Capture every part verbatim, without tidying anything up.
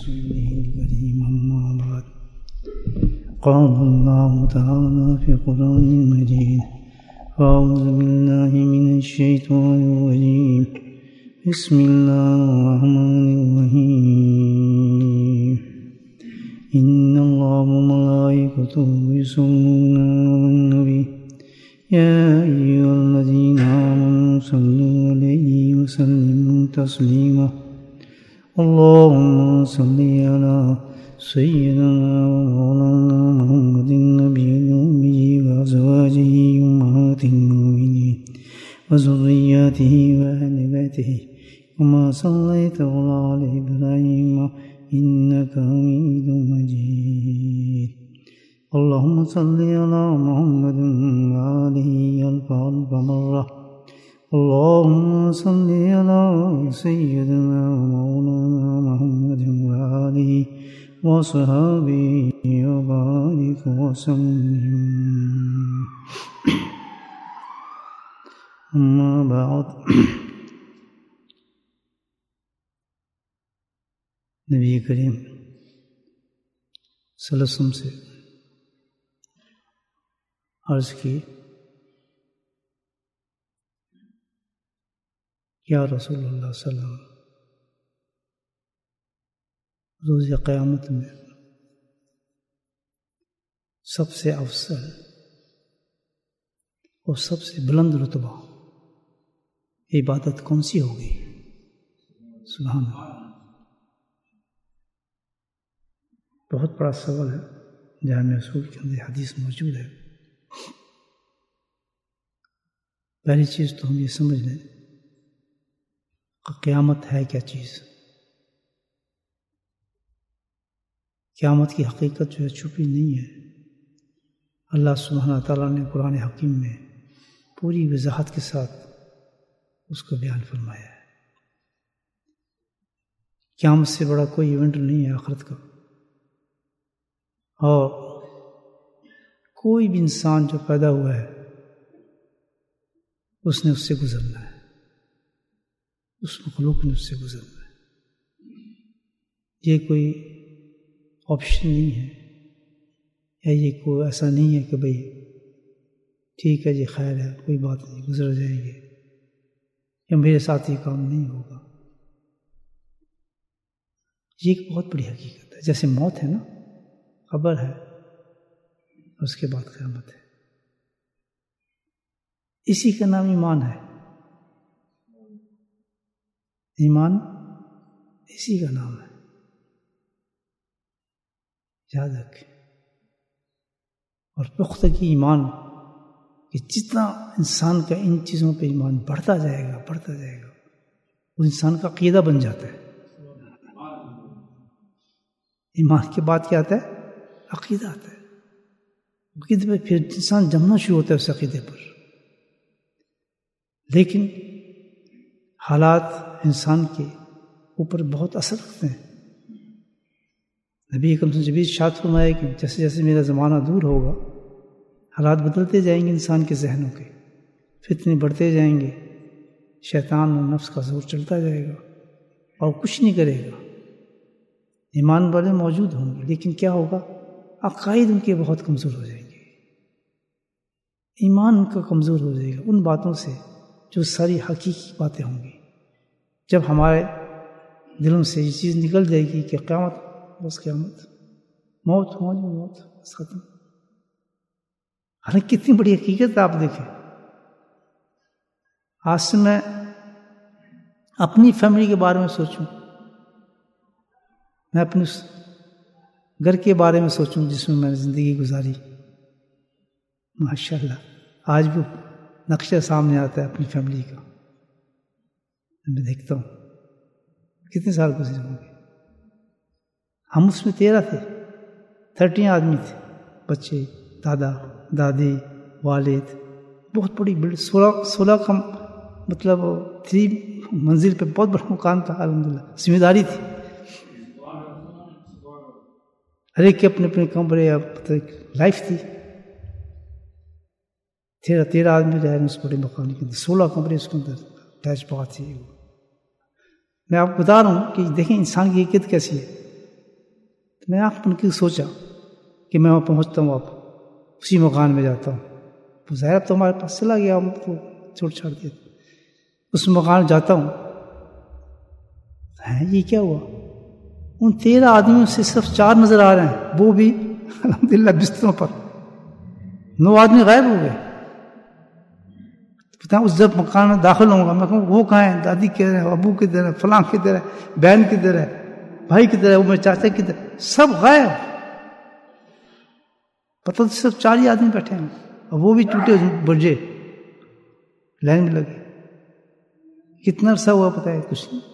رسوله الكريم أما بعد قال الله تعالى في القرآن المجيد أعوذ بالله من الشيطان الرجيم بسم الله الرحمن الرحيم إن الله وملائكته يصلون على النبي يا أيها الذين آمنوا صلوا عليه وسلموا تسليما اللهم صل على سيدنا ومولانا محمد النبي الأمي وأزواجه أمهات المؤمنين وذرياته وأهل بيته كما صليت على إبراهيم إنك حميد مجيد اللهم صل على محمد وآله ألف ألف مرة اللهم صل على سيدنا ومولانا محمد وآله وصحبه وبارك وسلم أما بعد نبی کریم صلی اللہ علیہ وسلم سے عرض کی یا رسول اللہ صلی اللہ علیہ وسلم روز قیامت میں سب سے افضل اور سب سے بلند رتبہ عبادت کون سی ہوگی؟ سبحان اللہ، بہت بڑا سوال ہے، جامع اصول کے اندر حدیث موجود ہے۔ پہلی چیز تو ہم یہ سمجھ لیں کہ قیامت ہے کیا چیز۔ قیامت کی حقیقت جو ہے چھپی نہیں ہے، اللہ سبحانہ تعالیٰ نے قرآن حکیم میں پوری وضاحت کے ساتھ اس کو بیان فرمایا ہے۔ قیامت سے بڑا کوئی ایونٹ نہیں ہے آخرت کا، اور کوئی بھی انسان جو پیدا ہوا ہے اس نے اس سے گزرنا ہے، اس مخلوق نے اس سے گزرنا ہے۔ یہ کوئی آپشن نہیں ہے، یا یہ کوئی ایسا نہیں ہے کہ بھئی ٹھیک ہے جی خیر ہے کوئی بات نہیں گزر جائیں گے، یا میرے ساتھ یہ کام نہیں ہوگا۔ یہ ایک بہت بڑی حقیقت ہے، جیسے موت ہے نا، قبر ہے، اس کے بعد قیامت ہے۔ اسی کا نام ایمان ہے، ایمان اسی کا نام ہے، یاد رکھیں۔ اور پختگی ایمان کہ جتنا انسان کا ان چیزوں پہ ایمان بڑھتا جائے گا بڑھتا جائے گا وہ انسان کا عقیدہ بن جاتا ہے۔ ایمان کے بعد کیا آتا ہے؟ عقیدہ آتا ہے۔ عقیدے پہ پھر انسان جمنا شروع ہوتا ہے اس عقیدے پر، لیکن حالات انسان کے اوپر بہت اثر رکھتے ہیں۔ نبی اکرم صلی اللہ علیہ وسلم نے ارشاد فرمایا کہ جیسے جیسے میرا زمانہ دور ہوگا حالات بدلتے جائیں گے، انسان کے ذہنوں کے فتنے بڑھتے جائیں گے، شیطان اور نفس کا زور چلتا جائے گا اور کچھ نہیں کرے گا۔ ایمان والے موجود ہوں گے لیکن کیا ہوگا؟ عقائد ان کے بہت کمزور ہو جائیں گے، ایمان ان کا کمزور ہو جائے گا ان باتوں سے جو ساری حقیقی باتیں ہوں گی۔ جب ہمارے دلوں سے یہ چیز نکل جائے گی کہ قیامت بس قیامت، موت ہو جو موت بس ختم، حالانکہ کتنی بڑی حقیقت آپ دیکھیں۔ آج سے میں اپنی فیملی کے بارے میں سوچوں، میں اپنے اس گھر کے بارے میں سوچوں جس میں میں نے زندگی گزاری، ماشاءاللہ آج بھی نقشہ سامنے آتا ہے اپنی فیملی کا، میں دیکھتا ہوں کتنے سال گزرے ہوں گے۔ ہم اس میں تیرہ تھے، تھرٹین آدمی تھے، بچے، دادا دادی، والد، بہت بڑی بلڈ سولہ سولہ کا مطلب تھری منزل پہ بہت بڑا مکان تھا، الحمدللہ ذمہ داری تھی، ہر ایک کے اپنے اپنے کمرے یا لائف تھی۔ تیرہ تیرہ آدمی رہ رہے ہیں اس بڑے مکان کے اندر، سولہ کمرے اس کے اندر، اٹیچ بات تھی۔ میں آپ کو بتا رہا ہوں کہ دیکھیں انسان کی حقیقت کیسی ہے۔ میں آنکھ بن کے سوچا کہ میں وہاں پہنچتا ہوں، آپ اسی مکان میں جاتا ہوں. تو ظاہر اب تو ہمارے پاس چلا گیا، ہم تو چھوڑ چھاڑ دیا. اس مکان جاتا ہوں، ہیں یہ کیا ہوا؟ ان تیرہ آدمیوں سے صرف چار نظر آ رہے ہیں، وہ بھی الحمدللہ بستروں پر. نو آدمی غائب ہو گئے. پتہ اس جب مکان میں داخل ہوں گا میں کہوں وہ کہاں ہیں؟ دادی کدھر ہے، ابو کدھر ہے، فلاں کدھر ہے، بہن کدھر ہے، بھائی کدھر ہے، وہ میرے چاچا کدھر، سب غائب. پتہ تو صرف چار ہی آدمی بیٹھے ہیں اور وہ بھی ٹوٹے برجے لائن میں لگے. کتنا عرصہ ہوا پتہ ہے؟ کچھ نہیں.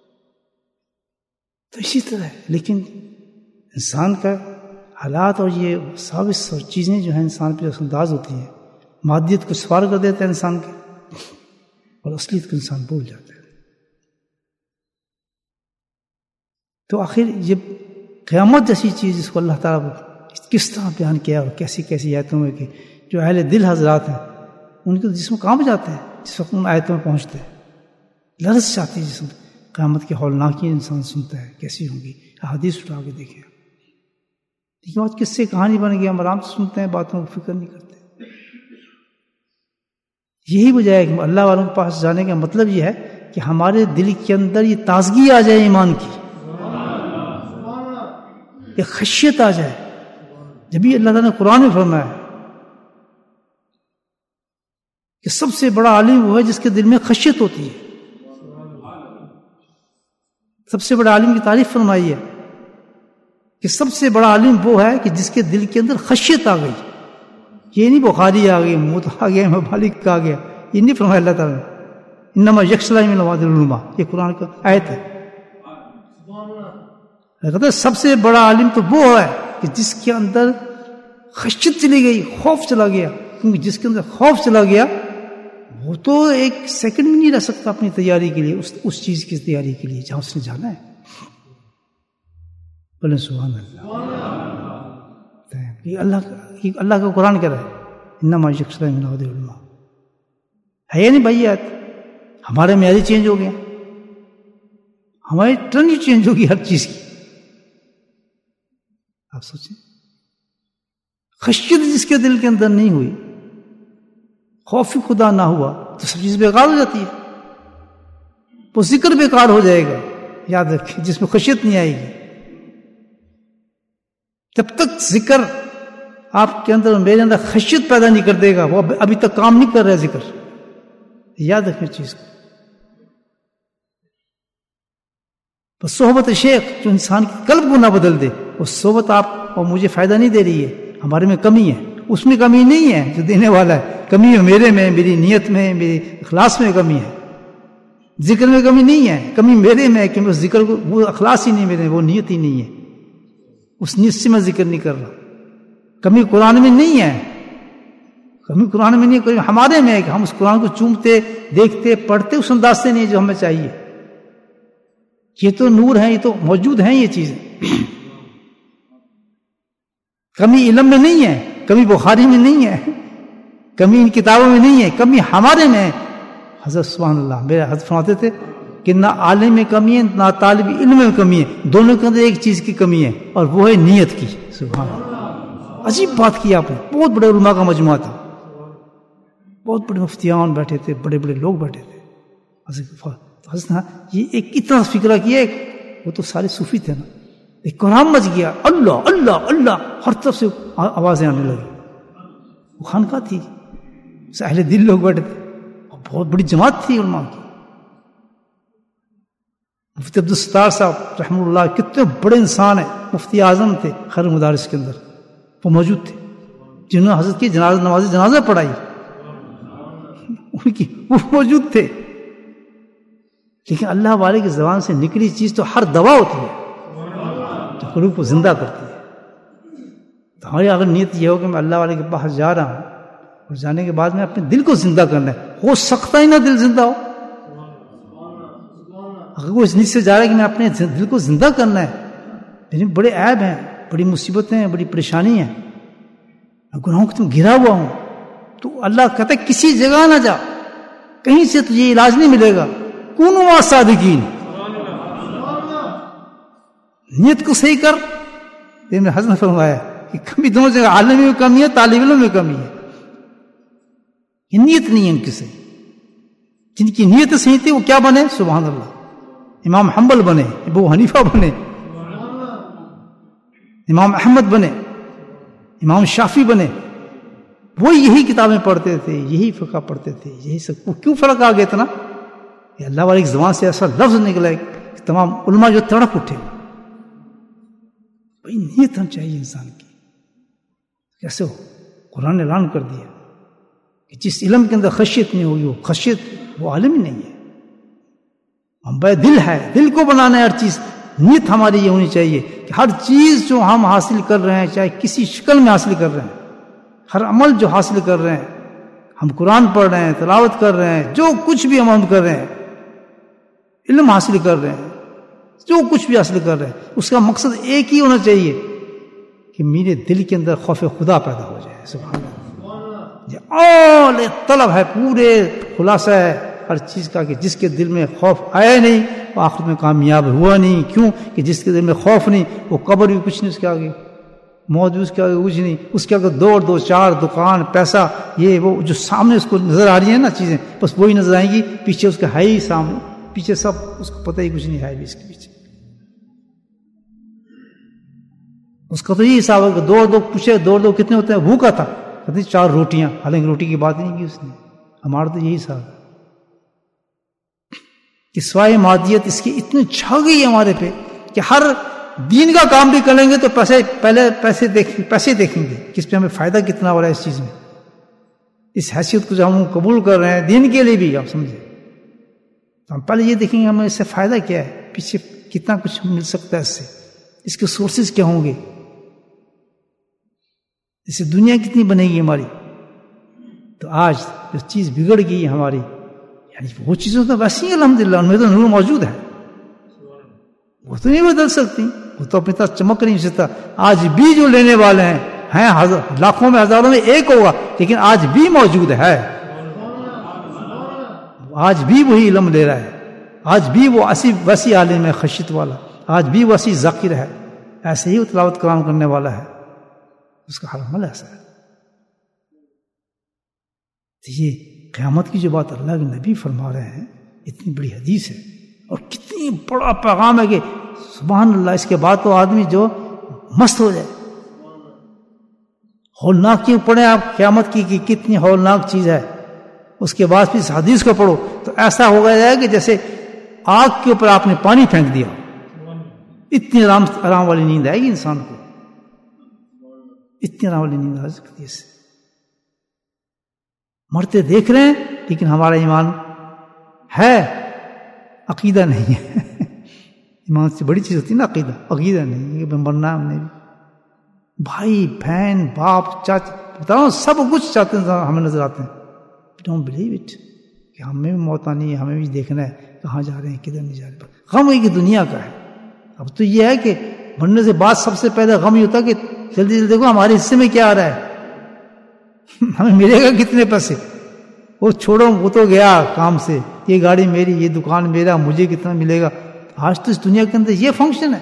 تو اسی طرح ہے. لیکن انسان کا حالات اور یہ ساوس اور چیزیں جو ہیں انسان پہ اثرانداز ہوتی ہیں، مادیت کو سوار کر دیتا ہے انسان کے، اور اصلیت کو انسان بھول جاتا ہے. تو آخر یہ قیامت جیسی چیز جس کو اللہ تعالیٰ کس طرح بیان کیا اور کیسی کیسی آیتوں میں کہ جو اہل دل حضرات ہیں ان کے جسم کام جاتے ہیں جس وقت ان آیتوں میں پہنچتے ہیں. لرز چاہتی ہے جسم. قیامت کے ہولناکی انسان سنتا ہے کیسی ہوں گی، احادیث اٹھا کے دیکھیں. لیکن آج کس سے کہانی بن گئی، ہم آرام سے سنتے ہیں، باتوں کو فکر نہیں کرتے. یہی وجہ ہے کہ اللہ والوں کے پاس جانے کا مطلب یہ ہے کہ ہمارے دل کے اندر یہ تازگی آ جائے ایمان کی، یہ خشیت آ جائے. جبھی اللہ تعالیٰ نے قرآن میں فرمایا کہ سب سے بڑا عالم وہ ہے جس کے دل میں خشیت ہوتی ہے. سب سے بڑا عالم کی تعریف فرمائی ہے کہ سب سے بڑا عالم وہ ہے کہ جس کے دل کے اندر خشیت آ گئی. یہ نہیں بخاری آ گئی، موت آ گیا، مبالغ آ گیا، یہ نہیں فرمایا اللہ تعالیٰ نے. انما یخشی اللہ من عباد العلماء، یہ قرآن کا آیت ہے. کہتا ہے سب سے بڑا عالم تو وہ ہے کہ جس کے اندر خشیت چلی گئی، خوف چلا گیا. کیونکہ جس کے اندر خوف چلا گیا وہ تو ایک سیکنڈ میں نہیں رہ سکتا اپنی تیاری کے لیے، اس اس چیز کی تیاری کے لیے جہاں اس نے جانا ہے. بولے سبحان اللہ. یہ اللہ کا اللہ کا قرآن کہہ رہا ہے انما یخشی اللہ من عباد العلماء. ہے یا نہیں بھائی؟ آیت ہمارے معیار چینج ہو گئے، ہماری ٹرن ہی چینج ہوگی ہر چیز کی. آپ سوچیں، خشیت جس کے دل کے اندر نہیں ہوئی، خوف خدا نہ ہوا تو سب چیز بیکار ہو جاتی ہے. وہ ذکر بیکار ہو جائے گا. یاد رکھیں جس میں خشیت نہیں آئے گی، جب تک ذکر آپ کے اندر میرے اندر خشیت پیدا نہیں کر دے گا وہ ابھی تک کام نہیں کر رہا ذکر. یاد رکھیں چیز کو. تو صحبت شیخ جو انسان کی قلب کو نہ بدل دے، وہ صحبت آپ اور مجھے فائدہ نہیں دے رہی ہے. ہمارے میں کمی ہے، اس میں کمی نہیں ہے جو دینے والا ہے. کمی ہے میرے میں، میری نیت میں، میری اخلاص میں کمی ہے. ذکر میں کمی نہیں ہے، کمی میرے میں کہ اس ذکر کو، وہ اخلاص ہی نہیں میرے، وہ نیت ہی نہیں ہے، اس نیت سے میں ذکر نہیں کر رہا. کمی قرآن میں نہیں ہے، کمی قرآن میں نہیں ہے، ہمارے میں ہے کہ ہم اس قرآن کو چومتے دیکھتے پڑھتے اس انداز سے نہیں جو ہمیں چاہیے. یہ تو نور ہے، یہ تو موجود ہیں یہ چیزیں. کمی علم میں نہیں ہے، کمی بخاری میں نہیں ہے، کمی ان کتابوں میں نہیں ہے، کمی ہمارے میں ہے. حضرت سبحان اللہ میرے حضرت فرماتے تھے کہ نہ عالم میں کمی ہے نہ طالب علم میں کمی ہے، دونوں کے اندر ایک چیز کی کمی ہے اور وہ ہے نیت کی. سبحان اللہ، عجیب بات کی آپ نے. بہت بڑے علماء کا مجموعہ تھا، بہت بڑے مفتیان بیٹھے تھے، بڑے بڑے لوگ بیٹھے تھے. حضرت نے یہ ایک اتنا فکرہ کیا، وہ تو سارے صوفی تھے نا، ایک قرآن مچ گیا، اللہ اللہ اللہ، ہر طرف سے آوازیں آنے لگی. وہ خانقاہ تھی، اہل دل لوگ بیٹھے تھے، بہت بڑی جماعت تھی علماء کی. مفتی عبدالستار صاحب رحمہ اللہ کتنے بڑے انسان ہیں، مفتی اعظم تھے خیر مدارس کے اندر، وہ موجود تھے جنہوں نے حضرت کی جنازہ نماز جنازہ پڑھائی، ان کی وہ موجود تھے. لیکن اللہ والے کی زبان سے نکلی چیز تو ہر دوا ہوتی ہے جو قلوب کو زندہ کرتی ہے. تو ہماری اگر نیت یہ ہو کہ میں اللہ والے کے پاس جا رہا ہوں اور جانے کے بعد میں اپنے دل کو زندہ کرنا ہے، ہو سکتا ہی نہ دل زندہ ہو. اگر وہ اس نیت سے جا رہا ہے کہ میں اپنے دل کو زندہ کرنا ہے، لیکن بڑے عیب ہیں، بڑی مصیبتیں ہیں، بڑی پریشانی ہیں، میں گناہوں کو تم گھرا ہوا ہوں، تو اللہ کہتا ہے کسی جگہ نہ جا، کہیں سے تجھے علاج نہیں ملے گا. کونوا مع صادقین، نیت کو صحیح کر، ابن حزم نے فرمایا کہ کمی دونوں جگہ، عالم میں کمی ہے، طالب علم میں کمی ہے. یہ نیت نہیں ہے ان کی صحیح. جن کی نیت صحیح تھی وہ کیا بنے؟ سبحان اللہ، امام حنبل بنے، ابو حنیفہ بنے، امام احمد بنے، امام شافعی بنے. وہ یہی کتابیں پڑھتے تھے، یہی فقہ پڑھتے تھے، یہی سب. کیوں فرق آ گیا اتنا؟ یہ اللہ والے کی زبان سے ایسا لفظ نکلا ہے کہ تمام علماء جو تڑپ اٹھے. بھائی نیت ہم چاہیے انسان کی. کیسے ہو؟ قرآن نے اعلان کر دیا کہ جس علم کے اندر خشیت نہیں ہوگی وہ خشیت وہ عالم ہی نہیں ہے. ہم بھائی دل ہے، دل کو بنانا ہے ہر چیز. نیت ہماری یہ ہونی چاہیے کہ ہر چیز جو ہم حاصل کر رہے ہیں، چاہے کسی شکل میں حاصل کر رہے ہیں، ہر عمل جو حاصل کر رہے ہیں، ہم قرآن پڑھ رہے ہیں، تلاوت کر رہے ہیں، جو کچھ بھی ہم عمل کر رہے ہیں، علم حاصل کر رہے ہیں، جو کچھ بھی حاصل کر رہے ہیں، اس کا مقصد ایک ہی ہونا چاہیے کہ میرے دل کے اندر خوف خدا پیدا ہو جائے. سبحان اللہ. یہ اول طلب ہے، پورے خلاصہ ہے ہر چیز کا کہ جس کے دل میں خوف آیا نہیں وہ آخر میں کامیاب ہوا نہیں. کیوں کہ جس کے دل میں خوف نہیں وہ قبر بھی کچھ نہیں اس کے آگے، موت بھی اس کے آگے کچھ نہیں. اس کے آگے دوڑ دو چار، دکان، پیسہ، یہ وہ جو سامنے اس کو نظر آ رہی ہیں نا چیزیں، بس وہی نظر آئیں گی. پیچھے اس کا ہے ہی سامنے، پیچھے سب اس کو پتہ ہی کچھ نہیں ہے بھی اس کے پیچھے. اس کا تو یہی حساب ہے کہ دوڑ دو، پوچھے دوڑ دو کتنے ہوتے ہیں، بھوکا تھا کہتے چار روٹیاں، حالانکہ روٹی کی بات نہیں کی اس نے. ہمارا تو یہی حساب ہے کہ سوائے مادیت اس کی اتنی چھا گئی ہے ہمارے پہ کہ ہر دین کا کام بھی کریں گے تو پیسے پہلے پیسے دیکھیں پیسے دیکھیں گے کہ اس پہ ہمیں فائدہ کتنا ہو رہا ہے اس چیز میں. اس حیثیت کو جو ہم قبول کر رہے ہیں دین کے لیے بھی، آپ سمجھیں، تو ہم پہلے یہ دیکھیں گے ہمیں اس سے فائدہ کیا ہے، پیچھے کتنا کچھ مل سکتا ہے اس سے، اس کے سورسز کیا ہوں گے، اس سے دنیا کتنی بنے گی ہماری. تو آج جو چیز بگڑ گئی ہے ہماری، یعنی وہ چیزیں تو ویسی ہیں الحمدللہ، ان میں تو نور موجود ہے، وہ تو نہیں بدل سکتی، وہ تو اپنی طرح چمک نہیں سکتا. آج بھی جو لینے والے ہیں ہیں لاکھوں میں ہزاروں میں ایک ہوگا، لیکن آج بھی موجود ہے. آج بھی وہی علم لے رہا ہے، آج بھی وہ ایسی ویسی عالم ہے خشیت والا، آج بھی وہ ایسی ذاکر ہے، ایسے ہی وہ تلاوت کلام کرنے والا ہے، اس کا ہر عمل ایسا ہے. تو یہ قیامت کی جو بات اللہ کے نبی فرما رہے ہیں اتنی بڑی حدیث ہے اور کتنی بڑا پیغام ہے کہ سبحان اللہ. اس کے بعد تو آدمی جو مست ہو جائے. ہولناک کیوں پڑھیں آپ قیامت کی کہ کتنی ہولناک چیز ہے، اس کے بعد پھر اس حدیث کو پڑھو تو ایسا ہو گیا کہ جیسے آگ کے اوپر آپ نے پانی پھینک دیا. اتنی آرام آرام والی نیند آئے گی انسان کو، اتنی آرام والی نیند آ سکتی ہے. اس سے مرتے دیکھ رہے ہیں لیکن ہمارا ایمان ہے، عقیدہ نہیں ہے. ایمان سے بڑی چیز ہوتی ہے نا عقیدہ، عقیدہ نہیں ہے. مرنا ہم نے بھائی بہن باپ چاچا بتا رہا ہوں سب کچھ چاہتے ہیں ہمیں نظر آتے ہیں. ڈونٹ بلیو اٹ کہ ہمیں بھی موت آنی ہے، ہمیں بھی دیکھنا ہے کہاں جا رہے ہیں کدھر نہیں جا رہے. غم ایک دنیا کا ہے. اب تو یہ ہے کہ مرنے سے بعد سب سے پہلے غم یہ ہوتا ہے کہ جلدی جلدی دیکھو ہمارے حصے میں کیا آ رہا ہے، ہمیں ملے گا کتنے پیسے. وہ چھوڑو وہ تو گیا کام سے، یہ گاڑی میری، یہ دکان میرا، مجھے کتنا ملے گا. آج تو اس دنیا کے اندر یہ فنکشن ہے.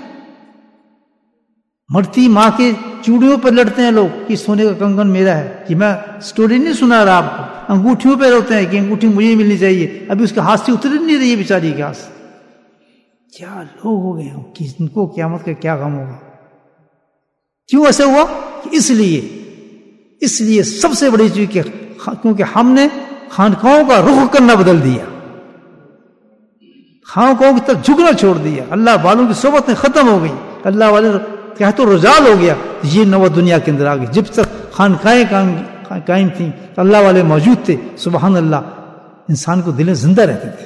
مرتی ماں کے چوڑیوں پر لڑتے ہیں لوگ کہ سونے کا کنگن میرا ہے. کہ میں سٹوری نہیں سنا رہا آپ کو، انگوٹھیوں پہ روتے ہیں کہ انگوٹھی مجھے ملنی چاہیے. ابھی اس کے ہاتھ سے اتر نہیں رہی ہے بیچاری کے ہاتھ سے. کیا لوگ ہو گئے ہیں کہ ان کو قیامت کا کیا غم ہوگا. کیوں ایسا ہوا؟ کہ اس لیے اس لیے سب سے بڑی چیز کہ کیونکہ ہم نے خانقاہوں کا رخ کرنا بدل دیا، خانقاہوں کی طرف جھکنا چھوڑ دیا، اللہ والوں کی صحبتیں ختم ہو گئی، اللہ والے کہہ تو رجال ہو گیا. یہ نو دنیا کے اندر آ گئی. جب تک خانقاہیں قائم تھیں اللہ والے موجود تھے، سبحان اللہ، انسان کو دلیں زندہ رہتے تھے.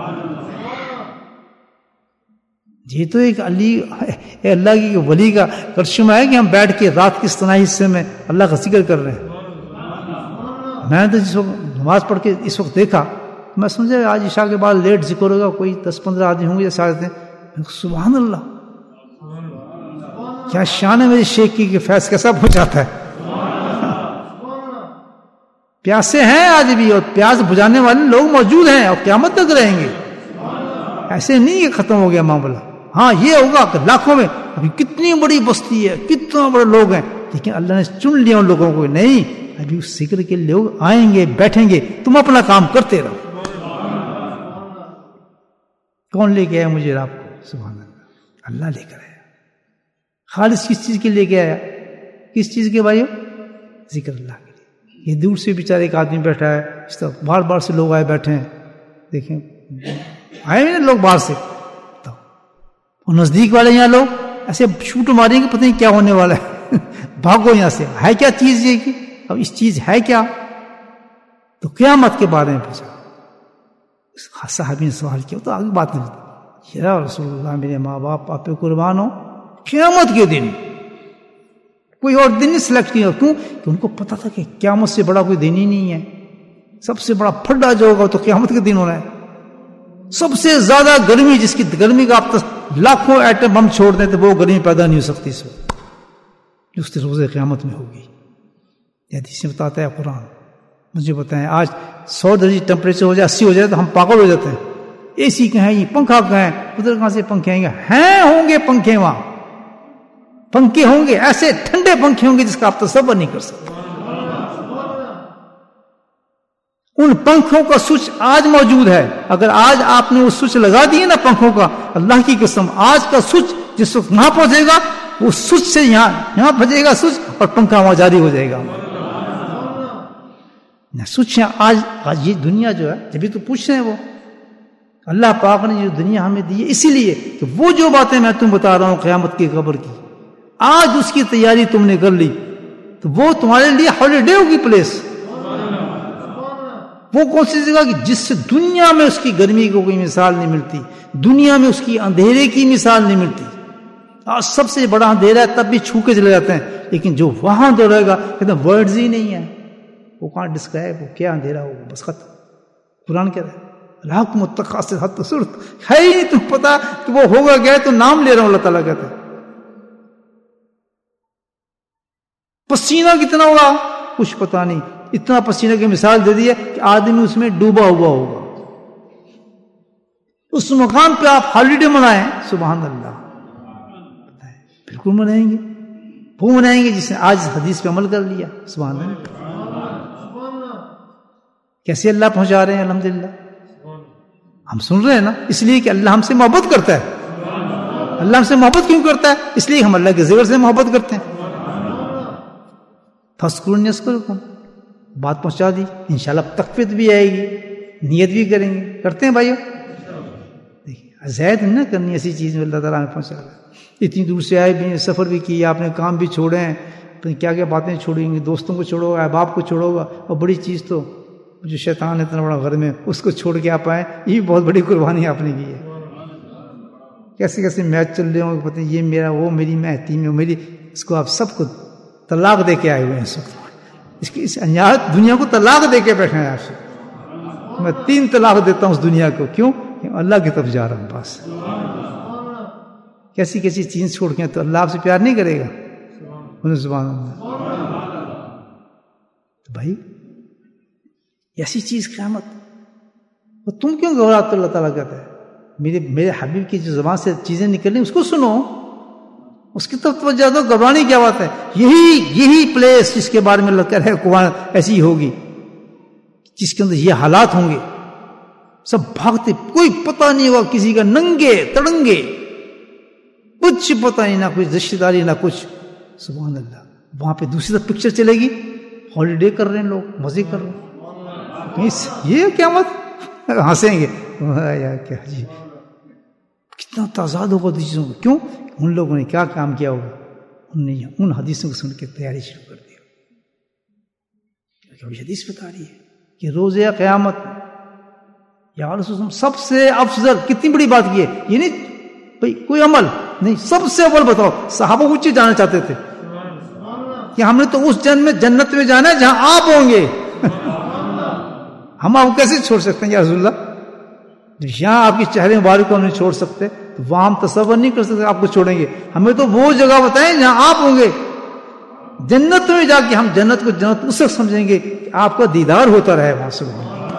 یہ تو ایک علی اللہ کی ولی کا کرشمہ ہے کہ ہم بیٹھ کے رات کے استنائی حصے میں اللہ کا ذکر کر رہے ہیں. میں تو جس وقت نماز پڑھ کے اس وقت دیکھا میں سمجھا آج عشاء کے بعد لیٹ ذکر ہوگا، کوئی دس پندرہ آدمی ہوں گے جیسے آتے ہیں. سبحان اللہ، کیا شان ہے میرے شیخ کی کہ فیض کیسا پہنچاتا ہے. پیاسے ہیں آج بھی اور پیاس بجھانے والے لوگ موجود ہیں اور قیامت تک رہیں گے. ایسے نہیں کہ ختم ہو گیا معاملہ. ہاں یہ ہوگا کہ لاکھوں میں ابھی کتنی بڑی بستی ہے, کتنا بڑے لوگ ہیں, لیکن اللہ نے چن لیا ان لوگوں کو, نہیں ابھی اس ذکر کے لوگ آئیں گے, بیٹھیں گے, تم اپنا کام کرتے رہو. کون لے کے آیا مجھے آپ کو؟ سبحان اللہ, اللہ لے کر آیا. خالص کس چیز کے لے کے آیا؟ کس چیز کے بھائیو؟ ذکر اللہ کے لیے. یہ دور سے بیچارے ایک آدمی بیٹھا ہے, اس طرح بار بار سے لوگ آئے بیٹھے ہیں, دیکھیں آئے ہیں نا لوگ باہر سے, تو اور نزدیک والے یہاں لوگ ایسے شوٹ ماریں گے, پتہ نہیں کیا ہونے والا ہے, بھاگو یہاں سے. ہے کیا چیز یہ کی؟ اب اس چیز ہے کیا؟ تو قیامت کے بارے میں پوچھا. صحابی نے سوال کیا تو آگے بات نہیں ہوتی, یا رسول اللہ میرے ماں باپ آپ پہ قربان ہو, قیامت کے دن کوئی اور دن نہیں سلیکٹ کیا. کیوں؟ کہ ان کو پتا تھا کہ قیامت سے بڑا کوئی دن ہی نہیں ہے. سب سے بڑا پھڈا جو ہوگا تو قیامت کے دن ہونا ہے. سب سے زیادہ گرمی, جس کی گرمی کا آپ لاکھوں ایٹم بم چھوڑ دیں تو وہ گرمی پیدا نہیں ہو سکتی اس وقت, جو اس روز قیامت میں ہوگی. یہ حدیث میں بتاتا ہے قرآن. مجھے بتائیں آج سو درجے ٹیمپریچر ہو جائے, اسی ہو جائے تو ہم پاگل ہو جاتے ہیں. اے سی کہیں یہ پنکھا کہیں, ادھر کہاں سے پنکھے آئیں گے؟ ہیں ہوں گے پنکھے, وہاں پنکھے ہوں گے, ایسے ٹھنڈے پنکھے ہوں گے جس کا آپ تصور نہیں کر سکتے. ان پنکھوں کا سوئچ آج موجود ہے. اگر آج آپ نے وہ سوئچ لگا دیے نا پنکھوں کا, اللہ کی قسم آج کا سوئچ جس وقت وہاں پہنچے گا, وہ سوئچ سے یہاں یہاں بجے گا سوئچ, اور پنکھا وہاں جاری ہو جائے گا. سوچیں آج آج یہ دنیا جو ہے, جبھی تو پوچھ رہے ہیں وہ اللہ پاک نے جو دنیا ہمیں دی ہے اسی لیے کہ وہ جو باتیں میں تم بتا رہا ہوں قیامت کی خبر کی, آج اس کی تیاری تم نے کر لی تو وہ تمہارے لیے ہالیڈے ہوگی پلیس. وہ کون سی جگہ کی جس سے دنیا میں اس کی گرمی کو کوئی مثال نہیں ملتی, دنیا میں اس کی اندھیرے کی مثال نہیں ملتی. آج سب سے بڑا اندھیرا ہے تب بھی چھو کے چلے جاتے ہیں, لیکن جو وہاں تو رہے گا کہتے ہیں ورڈز ہی نہیں ہے, وہ کہاں ڈسکرائب, وہ کیا اندھیرا ہوگا, بس ختم. قرآن کہہ رہا ہے لاکھ متقاصد حد صورت ہے ہی نہیں, تم پتا کہ وہ ہوگا کیا ہے, تو نام لے رہا ہوں. اللہ تعالیٰ کہتے ہیں پسینہ کتنا ہوگا کچھ پتا نہیں, اتنا پسینہ کی مثال دے دی ہے کہ آدمی اس میں ڈوبا ہوا ہوگا. اس مقام پہ آپ ہالیڈے منائیں, سبحان اللہ, بالکل منائیں گے. وہ منائیں گے جس نے آج حدیث پہ عمل کر لیا. سبحان اللہ. کیسے اللہ پہنچا رہے ہیں الحمدللہ, ہم سن رہے ہیں نا, اس لیے کہ اللہ ہم سے محبت کرتا ہے. اللہ ہم سے محبت کیوں کرتا ہے؟ اس لیے ہم اللہ کے ذکر سے محبت کرتے ہیں. فَاذْكُرُونِي أَذْكُرْكُمْ, بات پہنچا دی, انشاءاللہ تخفیت بھی آئے گی, نیت بھی کریں گے. کرتے ہیں بھائیو, دیکھیے زائد نہ کرنی ایسی چیز میں اللہ تعالیٰ نے پہنچا رہا ہے. اتنی دور سے آئے بھی, سفر بھی کیا, آپ نے کام بھی چھوڑے ہیں, تو کیا کیا باتیں چھوڑیں گے, دوستوں کو چھوڑو گا, احباب کو چھوڑو گا, اور بڑی چیز تو جو شیطان اتنا بڑا گھر میں, اس کو چھوڑ کے آپ آئیں, یہ بھی بہت بڑی قربانی آپ نے کی ہے. کیسے کیسے میچ چل رہے ہوں, پتہ یہ میرا, وہ میری, میں تیم میں میری, اس کو آپ سب کو طلاق دے کے آئے ہوئے ہیں. اس وقت اس کی اس انجات دنیا کو طلاق دے کے بیٹھے ہیں. آپ سے میں تین طلاق دیتا ہوں اس دنیا کو. کیوں؟ کہ اللہ کی طرف جا رہا ہوں. بس کیسی کیسی چیز چھوڑ کے, تو اللہ آپ سے پیار نہیں کرے گا. سبحان اللہ. تو بھائی ایسی چیز قیامت, تو تم کیوں گھبراتے؟ اللہ تعالیٰ کہتا ہے میرے میرے حبیب کی جو زبان سے چیزیں نکلیں اس کو سنو, اس کی طرف توجہ دو. گھبرانے کی کیا بات ہے؟ یہی یہی پلیس جس کے بارے میں اللہ کہہ رہے ہیں قرآن ایسی ہوگی, جس کے اندر یہ حالات ہوں گے. سب بھاگتے, کوئی پتہ نہیں ہوگا کسی کا, ننگے تڑنگے, کچھ پتہ نہیں, نہ کوئی رشتہ داری نہ کچھ. سبحان اللہ. وہاں پہ دوسری طرف پکچر چلے گی, ہالیڈے کر رہے ہیں لوگ, مزے کر رہے ہیں. یہ کیا مت ہنسیں گے یا کیا جی, کتنا تضاد ہوگا چیزوں کو. کیوں؟ ان لوگوں نے کیا کام کیا ہوگا, ان نے ان حدیثوں کو سن کے تیاری شروع کر دی. کیونکہ حدیث بتا رہی ہے کہ روز قیامت یا رسول سب سے افضل, کتنی بڑی بات کی ہے. یہ نہیں بھائی کوئی عمل نہیں, سب سے اول بتاؤ. صحابہ اونچے جانا چاہتے تھے کہ ہم نے تو اس جن میں جنت میں جانا ہے جہاں آپ ہوں گے. ہم آپ کو کیسے چھوڑ سکتے ہیں یا رسول اللہ؟ یہاں آپ کے چہرے مبارک کو ہم نہیں چھوڑ سکتے, تو وہاں ہم تصور نہیں کر سکتے آپ کو چھوڑیں گے. ہمیں تو وہ جگہ بتائیں جہاں آپ ہوں گے. جنت میں جا کے ہم جنت کو جنت اس وقت سمجھیں گے کہ آپ کا دیدار ہوتا رہے وہاں سے.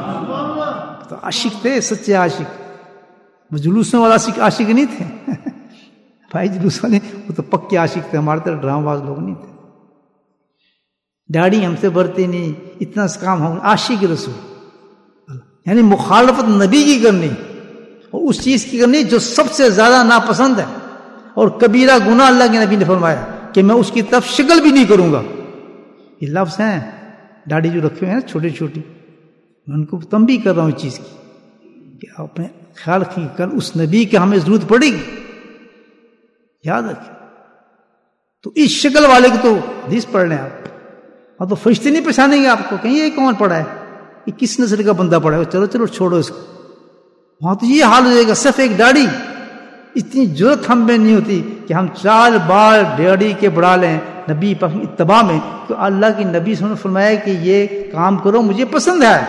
تو عاشق تھے, سچے عاشق, جلوسوں والا عاشق عاشق نہیں تھے. بھائی جلوس والے وہ تو پکے عاشق تھے، ہمارے طرح ڈرام باز لوگ نہیں تھے. داڑھی ہم سے بھرتے نہیں، اتنا کام ہم عاشق رسول، یعنی مخالفت نبی کی کرنی اور اس چیز کی کرنی جو سب سے زیادہ ناپسند ہے اور کبیرہ گناہ اللہ کے نبی نے فرمایا کہ میں اس کی طرف شکل بھی نہیں کروں گا. یہ لفظ ہیں داڑھی جو رکھے ہوئے ہیں چھوٹی چھوٹی، میں ان کو تنبیہ کر رہا ہوں اس چیز کی کہ اپنے خیال رکھیں کل اس نبی کی ہمیں ضرورت پڑے گی، یاد رکھیں. تو اس شکل والے کی تو حدیث پڑھ رہے ہیں آپ، اور تو فرشتے نہیں پہچانیں گے آپ کو، کہیں یہ کون پڑھا ہے، یہ کس نسل کا بندہ پڑھا ہے، چلو چلو چھوڑو اس کو. وہاں تو یہ حال ہو جائے گا، صرف ایک داڑھی. اتنی ضرورت ہم میں نہیں ہوتی کہ ہم چار بار داڑھی کے بڑھا لیں نبی پر اتباع میں. تو اللہ کی نبی صلی اللہ علیہ وسلم نے فرمایا کہ یہ کام کرو مجھے پسند ہے.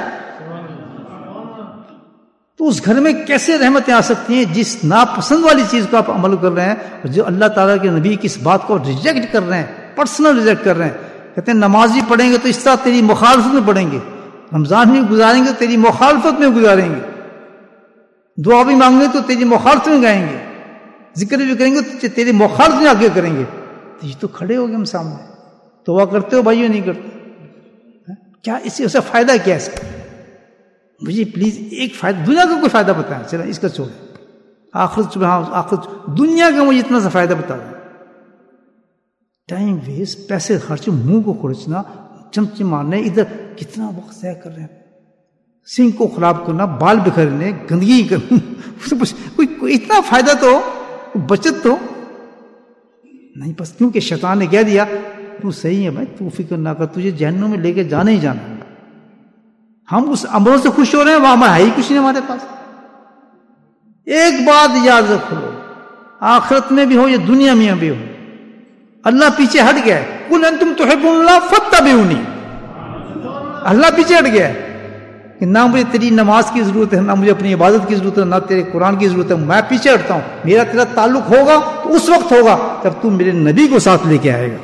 تو اس گھر میں کیسے رحمتیں آ سکتی ہیں جس ناپسند والی چیز کو آپ عمل کر رہے ہیں، اور جو اللہ تعالیٰ کے نبی کی اس بات کو ریجیکٹ کر رہے ہیں، پرسنل ریجیکٹ کر رہے ہیں. کہتے ہیں نمازی پڑھیں گے تو اس طرح تیری مخالفت میں پڑھیں گے، رمضان بھی گزاریں گے تو تیری مخالفت میں گزاریں گے، دعا بھی مانگیں گے تو تیری مخالفت میں گائیں گے، ذکر بھی کریں گے تو تیری مخالفت میں آگے کریں گے. تو یہ تو کھڑے ہو گئے ہم سامنے، توبہ کرتے ہو بھائیو نہیں کرتے؟ کیا اس سے اسے فائدہ کیا ہے اس کا؟ مجھے پلیز ایک فائدہ، دنیا کا کوئی فائدہ بتائیں، چلیں اس کا چھوڑیں، آخرت آخرت دنیا کا مجھے اتنا سا فائدہ بتا دیں. ٹائم ویسٹ، پیسے خرچ، منہ کو کھرچنا، چمچے مارنے، ادھر کتنا وقت ضائع کر رہے ہیں. سنگ کو خراب کرنا، بال بکھرنے، گندگی کرنا، کوئی, کوئی اتنا فائدہ تو بچت تو نہیں. بس کیونکہ شیطان نے کہہ دیا تو صحیح ہے بھائی، تو فکر نہ کر، تجھے جہنم میں لے کے جانا ہی جانا ہے. ہم اس عملوں سے خوش ہو رہے ہیں، وہاں ہے ہی کچھ نہیں ہمارے پاس. ایک بات یاد رکھ لو، آخرت میں بھی ہو یا دنیا میں بھی ہو، اللہ پیچھے ہٹ گیا ہے. قل انتم تحبون اللہ فاتبعونی، اللہ پیچھے ہٹ گیا ہے کہ نہ مجھے تیری نماز کی ضرورت ہے، نہ مجھے اپنی عبادت کی ضرورت ہے، نہ تیرے قرآن کی ضرورت ہے. میں پیچھے ہٹتا ہوں. میرا تیرا تعلق ہوگا تو اس وقت ہوگا جب تم میرے نبی کو ساتھ لے کے آئے گا.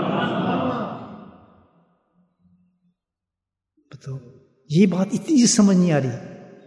بتاؤ یہ بات اتنی سمجھ نہیں آ رہی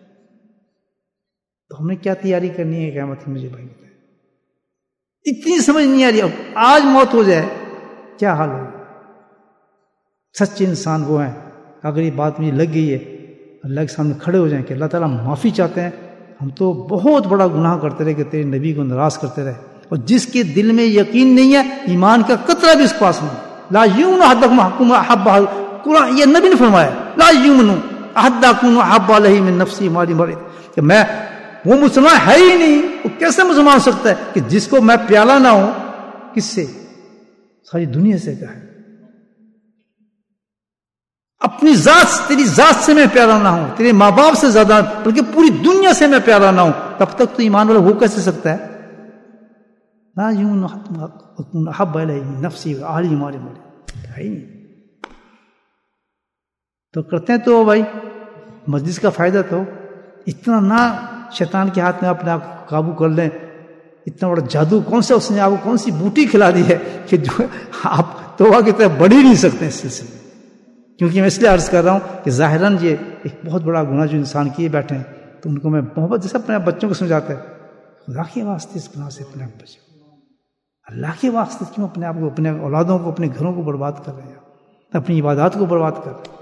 تو ہمیں کیا تیاری کرنی ہے قیامت کی؟ مجھے بھائی بتائیں، اتنی سمجھ نہیں آ رہی. اب آج موت ہو جائے کیا حال ہوگا؟ سچے انسان وہ ہیں اگر یہ بات مجھے لگ گئی ہے اللہ کے سامنے کھڑے ہو جائیں کہ اللہ تعالیٰ معافی چاہتے ہیں، ہم تو بہت بڑا گناہ کرتے رہے کہ تیرے نبی کو ناراض کرتے رہے، اور جس کے دل میں یقین نہیں ہے، ایمان کا قطرہ بھی اس کے پاس نہیں. لا یؤمن احدکم احدکم احب، قرآن یہ نبی نے فرمایا، لا یؤمن احدکم احب علیہ من نفسی مالی مرید، کہ میں وہ مسلمان ہے ہی نہیں. وہ کیسے مسلمان ہو سکتا ہے کہ جس کو میں پیالہ نہ ہوں؟ کس سے؟ ساری دنیا سے کہا ہے. اپنی ذات، تیری ذات سے میں پیارا نہ ہوں، تیرے ماں باپ سے زیادہ، بلکہ پوری دنیا سے میں پیارا نہ ہوں، تب تک تو ایمان والا ہو کیسے سکتا ہے؟ لا یؤمن احدکم احب الیہ من نفسی وعلی مالی مرید. تو کرتے ہیں تو بھائی مجلس کا فائدہ تو اتنا نہ شیطان کے ہاتھ میں اپنے آپ کو قابو کر لیں. اتنا بڑا جادو کون سا اس نے آپ کو کون سی بوٹی کھلا دی ہے کہ جو آپ توبہ کی طرف بڑھ ہی نہیں سکتے اس سلسلے میں. کیونکہ میں اس لیے عرض کر رہا ہوں کہ ظاہراً یہ ایک بہت بڑا گناہ جو انسان کیے بیٹھے ہیں، تو ان کو میں محبت جیسے اپنے بچوں کو سمجھاتا ہے، خدا کے واسطے اس گناہ سے اپنے آپ بچو. اللہ کے واسطے کیوں اپنے آپ کو، اپنے اولادوں کو، اپنے گھروں کو برباد کر رہے ہیں، اپنی عبادات کو برباد کر رہے ہیں.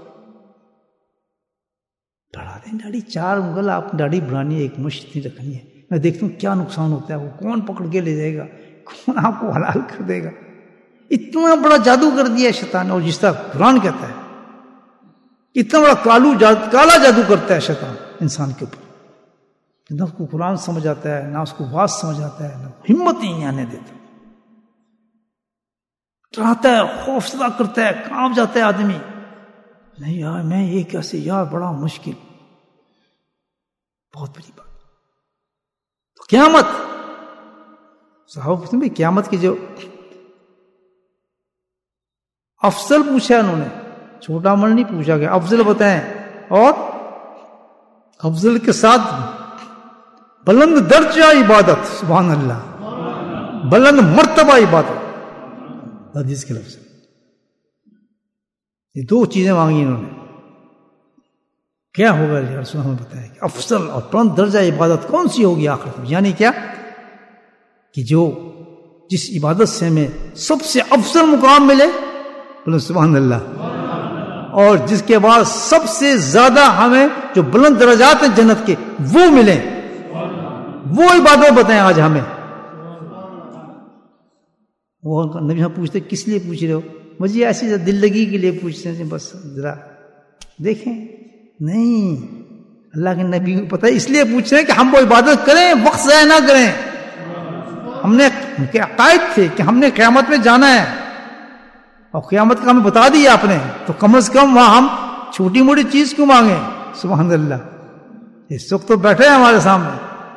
بڑھا دیں داڑھی، چار انگل آپ داڑھی بڑھانی ہے، ایک مشت نہیں رکھنی ہے. میں دیکھتا ہوں کیا نقصان ہوتا ہے، وہ کون پکڑ کے لے جائے گا، کون آپ کو حلال کر دے گا. اتنا بڑا جادو کر دیا ہے شیطان. اور جس طرح قرآن کہتا ہے اتنا بڑا کالو جادو، کالا جادو کرتا ہے شیطان انسان کے اوپر. نہ اس کو قرآن سمجھ آتا ہے، نہ اس کو واز سمجھ آتا ہے، نہ ہمت نہیں آنے دیتا. ڈراتا ہے، خوف زدہ کرتا ہے، کانپ جاتا ہے آدمی. نہیں یار میں یہ کیسے، یار بڑا مشکل، بہت بڑی بات. تو قیامت، صحابہ پوچھتے ہیں قیامت کی جو افضل پوچھا انہوں نے، چھوٹا عمل نہیں پوچھا گیا، افضل بتائیں. اور افضل کے ساتھ بلند درجہ عبادت، سبحان اللہ، بلند مرتبہ عبادت، حدیث کے لفظ. یہ دو چیزیں مانگی انہوں نے. کیا ہوگا یا رسول ہمیں بتایا کہ افضل اور بلند درجہ عبادت کون سی ہوگی آخرت میں؟ یعنی کیا کہ جو جس عبادت سے ہمیں سب سے افضل مقام ملے، بولو سبحان اللہ، اور جس کے بعد سب سے زیادہ ہمیں جو بلند درجات ہیں جنت کے وہ ملیں، وہ عبادت بتائیں آج ہمیں۔ وہ نبی ہم پوچھتے کس لیے پوچھ رہے ہو؟ مجھے ایسی دل لگی کے لیے پوچھتے ہیں، بس ذرا دیکھیں۔ نہیں، اللہ کے نبی کو پتہ ہے اس لیے پوچھ رہے ہیں کہ ہم وہ عبادت کریں، وقت ضائع نہ کریں۔ ہم نے کہ عقائد تھے کہ ہم نے قیامت میں جانا ہے، اور قیامت کا ہمیں بتا دیا آپ نے، تو کم از کم وہاں ہم چھوٹی موٹی چیز کیوں مانگیں؟ سبحان اللہ، اس وقت تو بیٹھے ہیں ہمارے سامنے،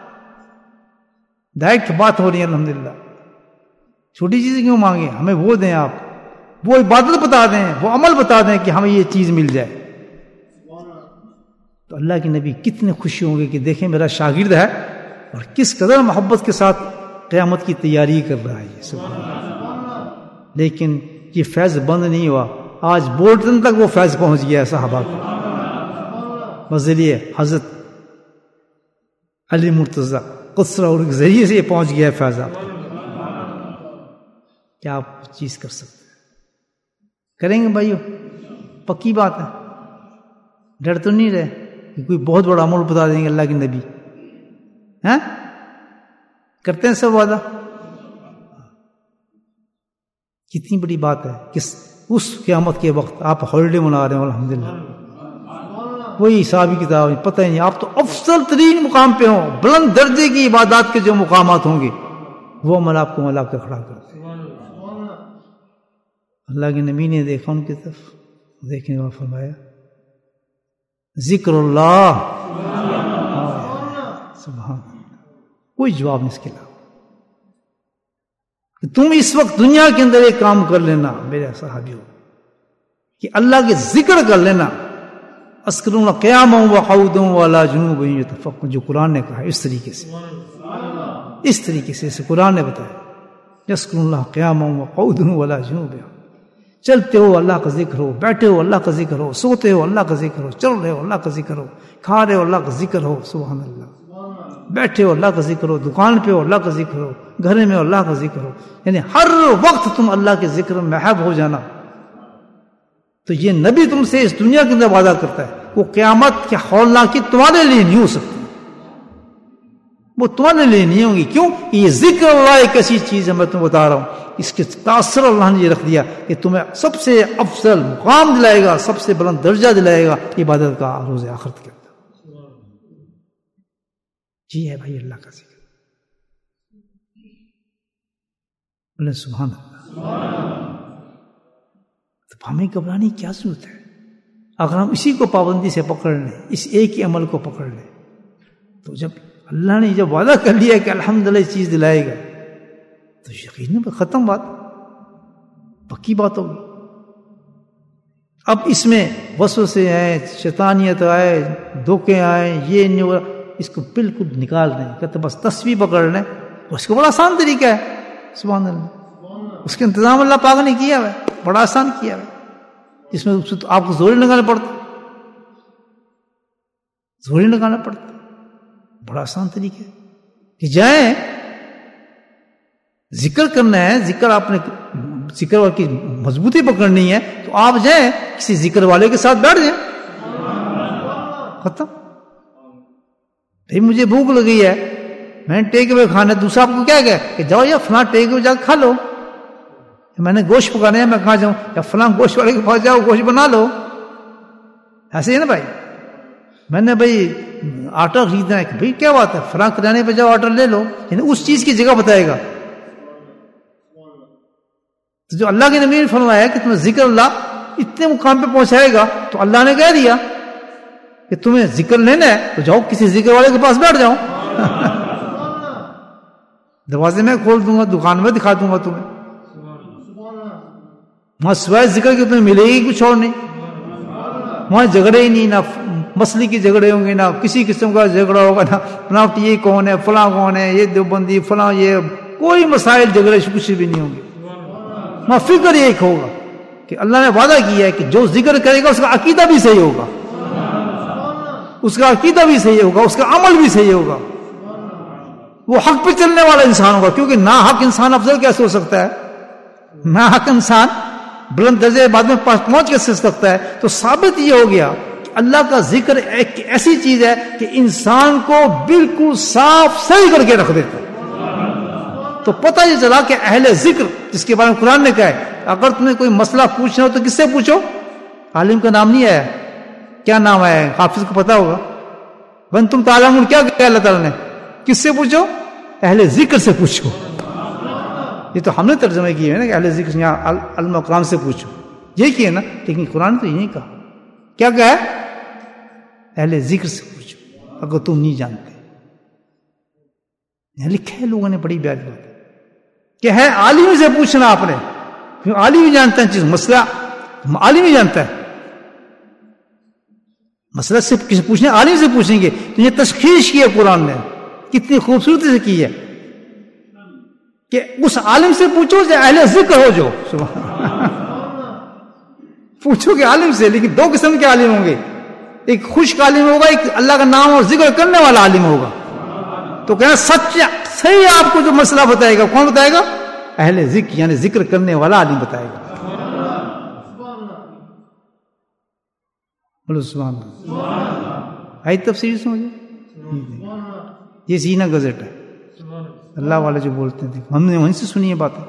ڈائریکٹ بات ہو رہی ہے الحمدللہ۔ چھوٹی چیزیں کیوں مانگیں؟ ہمیں وہ دیں، آپ وہ عبادت بتا دیں، وہ عمل بتا دیں کہ ہمیں یہ چیز مل جائے۔ تو اللہ کے نبی کتنے خوشی ہوں گے کہ دیکھیں میرا شاگرد ہے اور کس قدر محبت کے ساتھ قیامت کی تیاری کر رہا ہے۔ سبحان اللہ۔ لیکن یہ فیض بند نہیں ہوا، آج بولٹن تک وہ فیض پہنچ گیا ہے صحابہ کو، بذریعہ حضرت علی مرتضی قدس اور کے ذریعے سے یہ پہنچ گیا ہے فیض آپ کو۔ کیا آپ چیز کر سکتے ہیں؟ کریں گے بھائیو؟ پکی بات ہے، ڈر تو نہیں رہے کہ کوئی بہت بڑا عمل بتا دیں گے اللہ کے نبی؟ ہیں کرتے ہیں سب وعدہ؟ کتنی بڑی بات ہے کہ اس قیامت کے وقت آپ ہالیڈے منا رہے ہیں الحمدللہ، کوئی حسابی کتاب نہیں، پتہ ہی نہیں، آپ تو افضل ترین مقام پہ ہوں، بلند درجے کی عبادات کے جو مقامات ہوں گے وہ عمل آپ کو ملا کے کھڑا کرتے۔ اللہ کے نبی نے دیکھا ان کی طرف، دیکھنے والا فرمایا ذکر اللہ، سبحان اللہ، کوئی جواب نہیں اس کے علاوہ۔ کہ تم اس وقت دنیا کے اندر ایک کام کر لینا میرے صحابیوں، کہ اللہ کے ذکر کر لینا، اذکرون قیاما وقعودا وعلی جنوبہم یتفکرون، جو قرآن نے کہا اس طریقے سے، اس طریقے سے اسے قرآن نے بتایا، یذکرون اللہ قیاما وقعودا وعلی جنوبہم، چلتے ہو اللہ کا ذکر ہو، بیٹھے ہو اللہ کا ذکر ہو، سوتے ہو اللہ کا ذکر ہو، چل رہے ہو اللہ کا ذکر ہو، کھا رہے ہو اللہ کا ذکر ہو، سبحان اللہ، بیٹھے ہو اللہ کا ذکر ہو، دکان پہ ہو اللہ کا ذکر ہو، گھر میں ہو اللہ کا ذکر ہو، یعنی ہر وقت تم اللہ کے ذکر میں محب ہو جانا۔ تو یہ نبی تم سے اس دنیا کے اندر وعدہ کرتا ہے، وہ قیامت کے ہولناکی تمہارے لیے نہیں ہو سکتی، وہ تمہارے لیے نہیں ہوں گی۔ کیوں؟ یہ ذکر اللہ ایک ایسی چیز ہے، میں تمہیں بتا رہا ہوں، اس کے تاثر اللہ نے یہ رکھ دیا کہ تمہیں سب سے افضل مقام دلائے گا، سب سے بلند درجہ دلائے گا عبادت کا روز آخرت کے اندر۔ جی ہے بھائی اللہ کا ذکر، بولے سبحان اللہ۔ تو ہمیں گھبرانے کی کیا ضرورت ہے؟ اگر ہم اسی کو پابندی سے پکڑ لیں، اس ایک ہی عمل کو پکڑ لیں، تو جب اللہ نے جب وعدہ کر لیا کہ الحمدللہ یہ چیز دلائے گا، تو یقیناً ختم بات، پکی بات ہوگی۔ اب اس میں وسوسے آئے، شیطانیت آئے، دھوکے آئے، یہ نہیں ہو رہا، اس کو بالکل نکال دیں، کہتے بس تسبیح پکڑ لیں، اس کو بڑا آسان طریقہ ہے، سبحان اللہ، اس کے انتظام اللہ پاک نے کیا ہے، بڑا آسان کیا ہے، اس میں آپ کو زور لگانا پڑتا، زور لگانا پڑتا، بڑا آسان طریقہ ہے کہ جائیں، ذکر کرنا ہے، ذکر آپ نے ذکر کی مضبوطی پکڑنی ہے، تو آپ جائیں کسی ذکر والے کے ساتھ بیٹھ جائیں، ختم۔ بھائی مجھے بھوک لگی ہے، میں نے ٹیک اوے کھانا ہے، دوسرا آپ کو کیا کہے کہ جاؤ یا فلاں ٹیک اوے جا کے کھا لو، میں نے گوشت پکانا ہے میں کہاں جاؤں، یا فلاں گوشت والے کے پاس جاؤ گوشت بنا لو، ایسے ہی نا بھائی۔ میں نے بھائی آٹا خریدنا ہے، بھائی کیا بات ہے، فلاں کرانے پہ جاؤ آٹا لے لو، یعنی اس چیز کی جگہ بتائے گا۔ تو جو اللہ کے نبی نے فرمایا کہ تمہیں ذکر اللہ اتنے مقام پہ پہنچائے گا، تو اللہ نے کہہ دیا کہ تمہیں ذکر لینا ہے تو جاؤ کسی ذکر والے کے پاس بیٹھ جاؤ، دروازے میں کھول دوں گا، دکان میں دکھا دوں گا تمہیں، وہاں سوائے ذکر کے تمہیں ملے گی کچھ اور نہیں، وہاں جھگڑے ہی نہیں، نہ مسئلے کی جھگڑے ہوں گے، نہ کسی قسم کا جھگڑا ہوگا، نہ فلاں یہ کون ہے، فلاں کون ہے، یہ دیوبندی فلاں، یہ کوئی مسائل جھگڑے کچھ بھی نہیں ہوں گے، وہاں فکر ایک ہوگا کہ اللہ نے وعدہ کیا ہے کہ جو ذکر کرے گا اس کا عقیدہ بھی صحیح ہوگا، اس کا عقیدہ بھی صحیح ہوگا، اس کا عمل بھی صحیح ہوگا، وہ حق پہ چلنے والا انسان ہوگا، کیونکہ نا حق انسان افضل کیسے ہو سکتا ہے؟ نا حق انسان بلند درجے بعد میں پہنچ کیسے سکتا ہے؟ تو ثابت یہ ہو گیا کہ اللہ کا ذکر ایک ایسی چیز ہے کہ انسان کو بالکل صاف صحیح کر کے رکھ دیتا ہے۔ تو پتہ یہ چلا کہ اہل ذکر جس کے بارے میں قرآن نے کہا ہے اگر تمہیں کوئی مسئلہ پوچھنا ہو تو کس سے پوچھو؟ عالم کا نام نہیں آیا، کیا نام آیا ہے؟ حافظ کو پتا ہوگا۔ بن تم تعلمون کیا کہا اللہ تعالیٰ نے؟ کس سے پوچھو؟ اہل ذکر سے پوچھو۔ یہ تو ہم نے ترجمہ کیا ہے نا کہ اہل ذکر یہاں علم و قرآن سے پوچھو، یہ کیا نا، لیکن قرآن تو یہ نہیں کہا۔ کیا کہا ہے؟ اہل ذکر سے پوچھو اگر تم نہیں جانتے۔ یہاں لکھا ہے لوگوں نے، بڑی پیاری بات ہے کہ ہے عالم سے پوچھنا آپ نے، کیوں عالم ہی جانتا ہے چیز، مسئلہ عالم ہی جانتا ہے۔ مسئلہ سے کسی پوچھنے عالم سے پوچھیں گے تو یہ تشخیص کی ہے قرآن نے، کتنی خوبصورتی سے کی ہے کہ اس عالم سے پوچھو جو اہل ذکر ہو، جو پوچھو کہ عالم سے، لیکن دو قسم کے عالم ہوں گے، ایک خشک عالم ہوگا، ایک اللہ کا نام اور ذکر کرنے والا عالم ہوگا۔ تو کہنا سچ صحیح آپ کو جو مسئلہ بتائے گا کون بتائے گا؟ اہل ذکر، یعنی ذکر کرنے والا عالم بتائے گا۔ بولو سبحان اللہ۔ آئی تفسیر سمجھے؟ یہ سینہ گزٹ ہے، اللہ والے جو بولتے ہیں ہم نے وہیں سے سنی ہے باتیں۔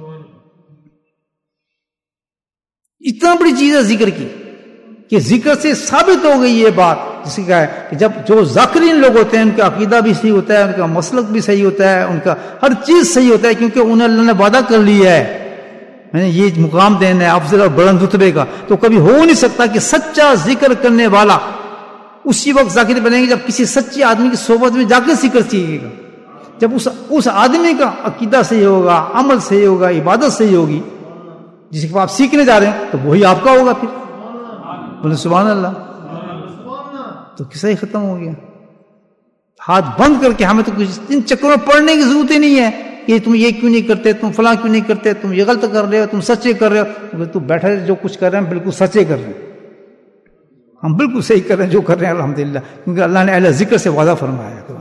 اتنا بڑی چیز ہے ذکر کی کہ ذکر سے ثابت ہو گئی یہ بات، جس کا ہے کہ جب جو ذاکرین لوگ ہوتے ہیں ان کا عقیدہ بھی صحیح ہوتا ہے، ان کا مسلک بھی صحیح ہوتا ہے، ان کا ہر چیز صحیح ہوتا ہے، کیونکہ انہیں اللہ نے وعدہ کر لیا ہے میں نے یہ مقام دینا ہے افضل اور بلند رتبے کا۔ تو کبھی ہو نہیں سکتا کہ سچا ذکر کرنے والا اسی وقت ذاکر بنیں گے جب کسی سچے آدمی کی صحبت میں جا کے ذکر سیکھے گا، جب اس اس آدمی کا عقیدہ صحیح ہوگا، عمل صحیح ہوگا، عبادت صحیح ہوگی، جس کے آپ سیکھنے جا رہے ہیں تو وہی آپ کا ہوگا۔ پھر بولے سبحان اللہ، تو قصہ ہی ختم ہو گیا۔ ہاتھ بند کر کے ہمیں تو کچھ ان چکروں میں پڑھنے کی ضرورت ہی نہیں ہے کہ تم یہ کیوں نہیں کرتے، تم فلاں کیوں نہیں کرتے، تم یہ غلط کر رہے ہو، تم سچے کر رہے ہو۔ تو بیٹھے جو کچھ کر رہے ہیں بالکل سچے کر رہے ہیں، ہم بالکل صحیح کر رہے ہیں جو کر رہے ہیں الحمدللہ، کیونکہ اللہ نے اہل ذکر سے وعدہ فرمایا ہے۔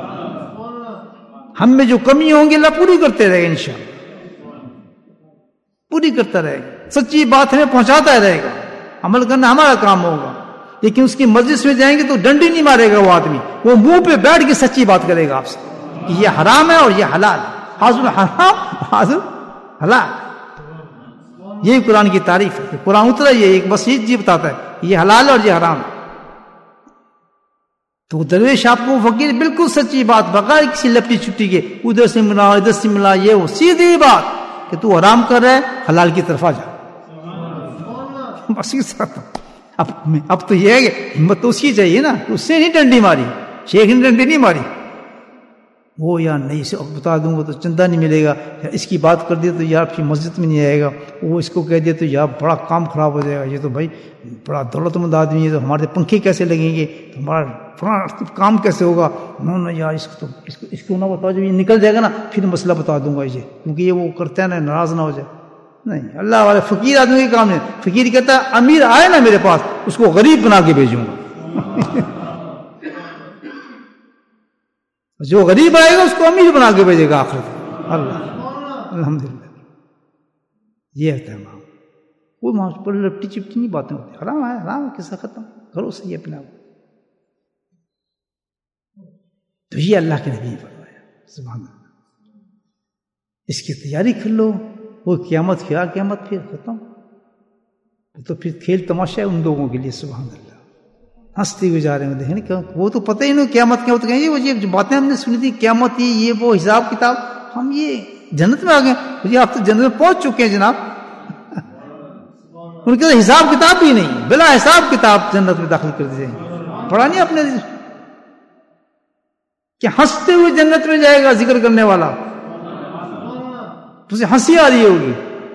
ہم میں جو کمی ہوں گی اللہ پوری کرتے رہے گا، انشاءاللہ پوری کرتا رہے گا، سچی بات ہمیں پہنچاتا رہے گا، عمل کرنا ہمارا کام ہوگا۔ لیکن اس کی مجلس میں جائیں گے تو ڈنڈی نہیں مارے گا وہ آدمی، وہ منہ پہ بیٹھ کے سچی بات کرے گا آپ سے کہ یہ حرام ہے اور یہ حلال، حاضر حرام حاضر حلال۔ یہی قرآن کی تعریف ہے، قرآن اترا یہ ایک بس یہ بتاتا ہے یہ حلال ہے اور یہ حرام ہے۔ تو درویش آپ کو فقیر بالکل سچی بات بغیر کسی لپٹی چھٹی کے، ادھر سے ملا ادھر سے ملا، یہ وہ سیدھی بات کہ تو حرام کر رہا ہے، حلال کی طرف آ جا، بس یہ ساتھ۔ اب اب تو یہ ہے کہ ہمت تو اس کی چاہیے نا، اس سے نہیں ڈنڈی ماری، شیخ نے ڈنڈی نہیں ماری، وہ یار نہیں اسے بتا دوں گا تو چندہ نہیں ملے گا، اس کی بات کر دیا تو یار پھر مسجد میں نہیں آئے گا، وہ اس کو کہہ دیا تو یار بڑا کام خراب ہو جائے گا، یہ تو بھائی بڑا دولت مند آدمی ہے تو ہمارے پنکھے کیسے لگیں گے، تو ہمارا فلاں کام کیسے ہوگا، نہ یار اس کو اس کو اس کو نہ بتاؤ، جب یہ نکل جائے گا نا پھر مسئلہ بتا دوں گا یہ، کیونکہ یہ وہ کرتا ہے نا ناراض نہ ہو جائے۔ نہیں، اللہ والے فقیر آدمی کے کام نہیں، فقیر کہتا ہے امیر آئے نا میرے پاس اس کو غریب بنا کے بھیجوں گا، جو غریب آئے گا اس کو امیر بنا کے بھیجے گا آخرت اللہ۔ الحمدللہ یہ ہے تمام، کوئی وہاں پر لپٹی چپٹی نہیں باتیں ہوتی، حرام ہے حرام ہے، قصہ ختم، کرو صحیح اپنے آپ۔ تو یہ اللہ کے نبی فرمایا سبحان اللہ، اس کی تیاری کر لو، وہ قیامت کیا قیامت پھر ختم، تو پھر کھیل تماشا ہے ان لوگوں کے لیے سبحان اللہ، ہنستے ہوئے جا رہے ہیں، دیکھیں کہ وہ تو پتہ ہی نہیں قیامت کیا ہوتا ہے، یہ وہ جو باتیں ہم نے سنی تھی قیامت یہ یہ وہ حساب کتاب، ہم یہ جنت میں آ گئے، یہ آپ تو جنت میں پہنچ چکے ہیں جناب، ان کے حساب کتاب بھی نہیں، بلا حساب کتاب جنت میں داخل کر دیے، پڑھا نہیں اپنے کہ ہنستے ہوئے جنت میں جائے گا ذکر کرنے والا، تو اسے ہنسی آ رہی ہوگی۔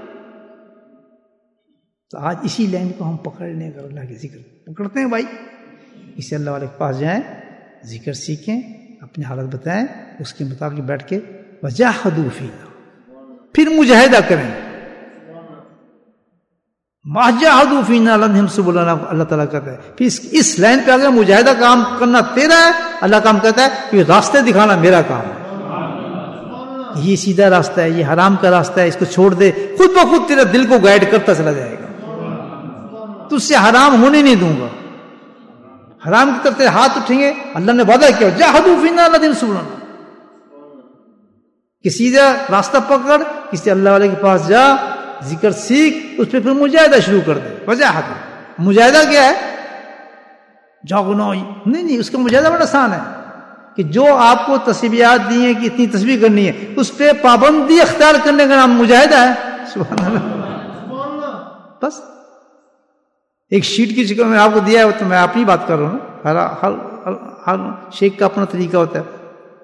تو آج اسی لائن کو ہم پکڑ لیں گے، اللہ کے ذکر پکڑتے ہیں بھائی، اسے اللہ والے کے پاس جائیں، ذکر سیکھیں، اپنی حالت بتائیں، اس کے مطابق بیٹھ کے وجاہدوا فینا، پھر مجاہدہ کریں، وجاہدوا فینا لنہدہم سبلنا، اللہ تعالیٰ کہتا ہے پھر اس, اس لائن پہ اگر مجاہدہ کام کرنا تیرا ہے، اللہ کام کہتا ہے کہ راستے دکھانا میرا کام ہے، یہ سیدھا راستہ ہے، یہ حرام کا راستہ ہے، اس کو چھوڑ دے، خود بخود تیرا دل کو گائیڈ کرتا چلا جائے گا، تو اس سے حرام ہونے نہیں دوں گا۔ حرام کی طرف تیرے ہاتھ اٹھیں گے، اللہ نے وعدہ کیا جاہدوا فینا لنہدینہم، کہ سیدھا راستہ پکڑ، کسی اللہ والے کے پاس جا، ذکر سیکھ، اس پہ پھر مجاہدہ شروع کر دے۔ وجاہد مجاہدہ کیا ہے؟ جاگنا نہیں نہیں، اس کا مجاہدہ بڑا آسان ہے کہ جو آپ کو تسبیحات دی ہیں کہ اتنی تسبیح کرنی ہے، اس پہ پابندی اختیار کرنے کا نام مجاہدہ ہے۔ سبحان اللہ۔ بس ایک شیٹ کی شکل میں آپ کو دیا ہے، تو میں اپنی بات کر رہا ہوں، ہر ہر ہر شیخ کا اپنا طریقہ ہوتا ہے۔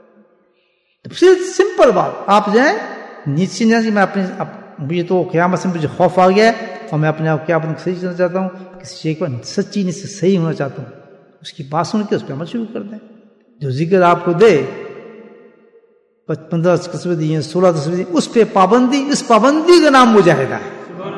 سمپل بات، آپ جائیں نیچے سے جائیں، میں اپنے مجھے تو قیامت سے مجھے خوف آ گیا ہے اور میں اپنے آپ قیامت کو صحیح کرنا چاہتا ہوں، کسی شیخ پر سچی نہیں سے صحیح ہونا چاہتا ہوں، اس کی بات سن کے اس پہ عمل شروع کر دیں۔ جو ذکر آپ کو دے، پندرہ تصویر دی ہیں، سولہ تصویر دی، اس پہ پابندی، اس پابندی کا نام مجاہدہ ہے۔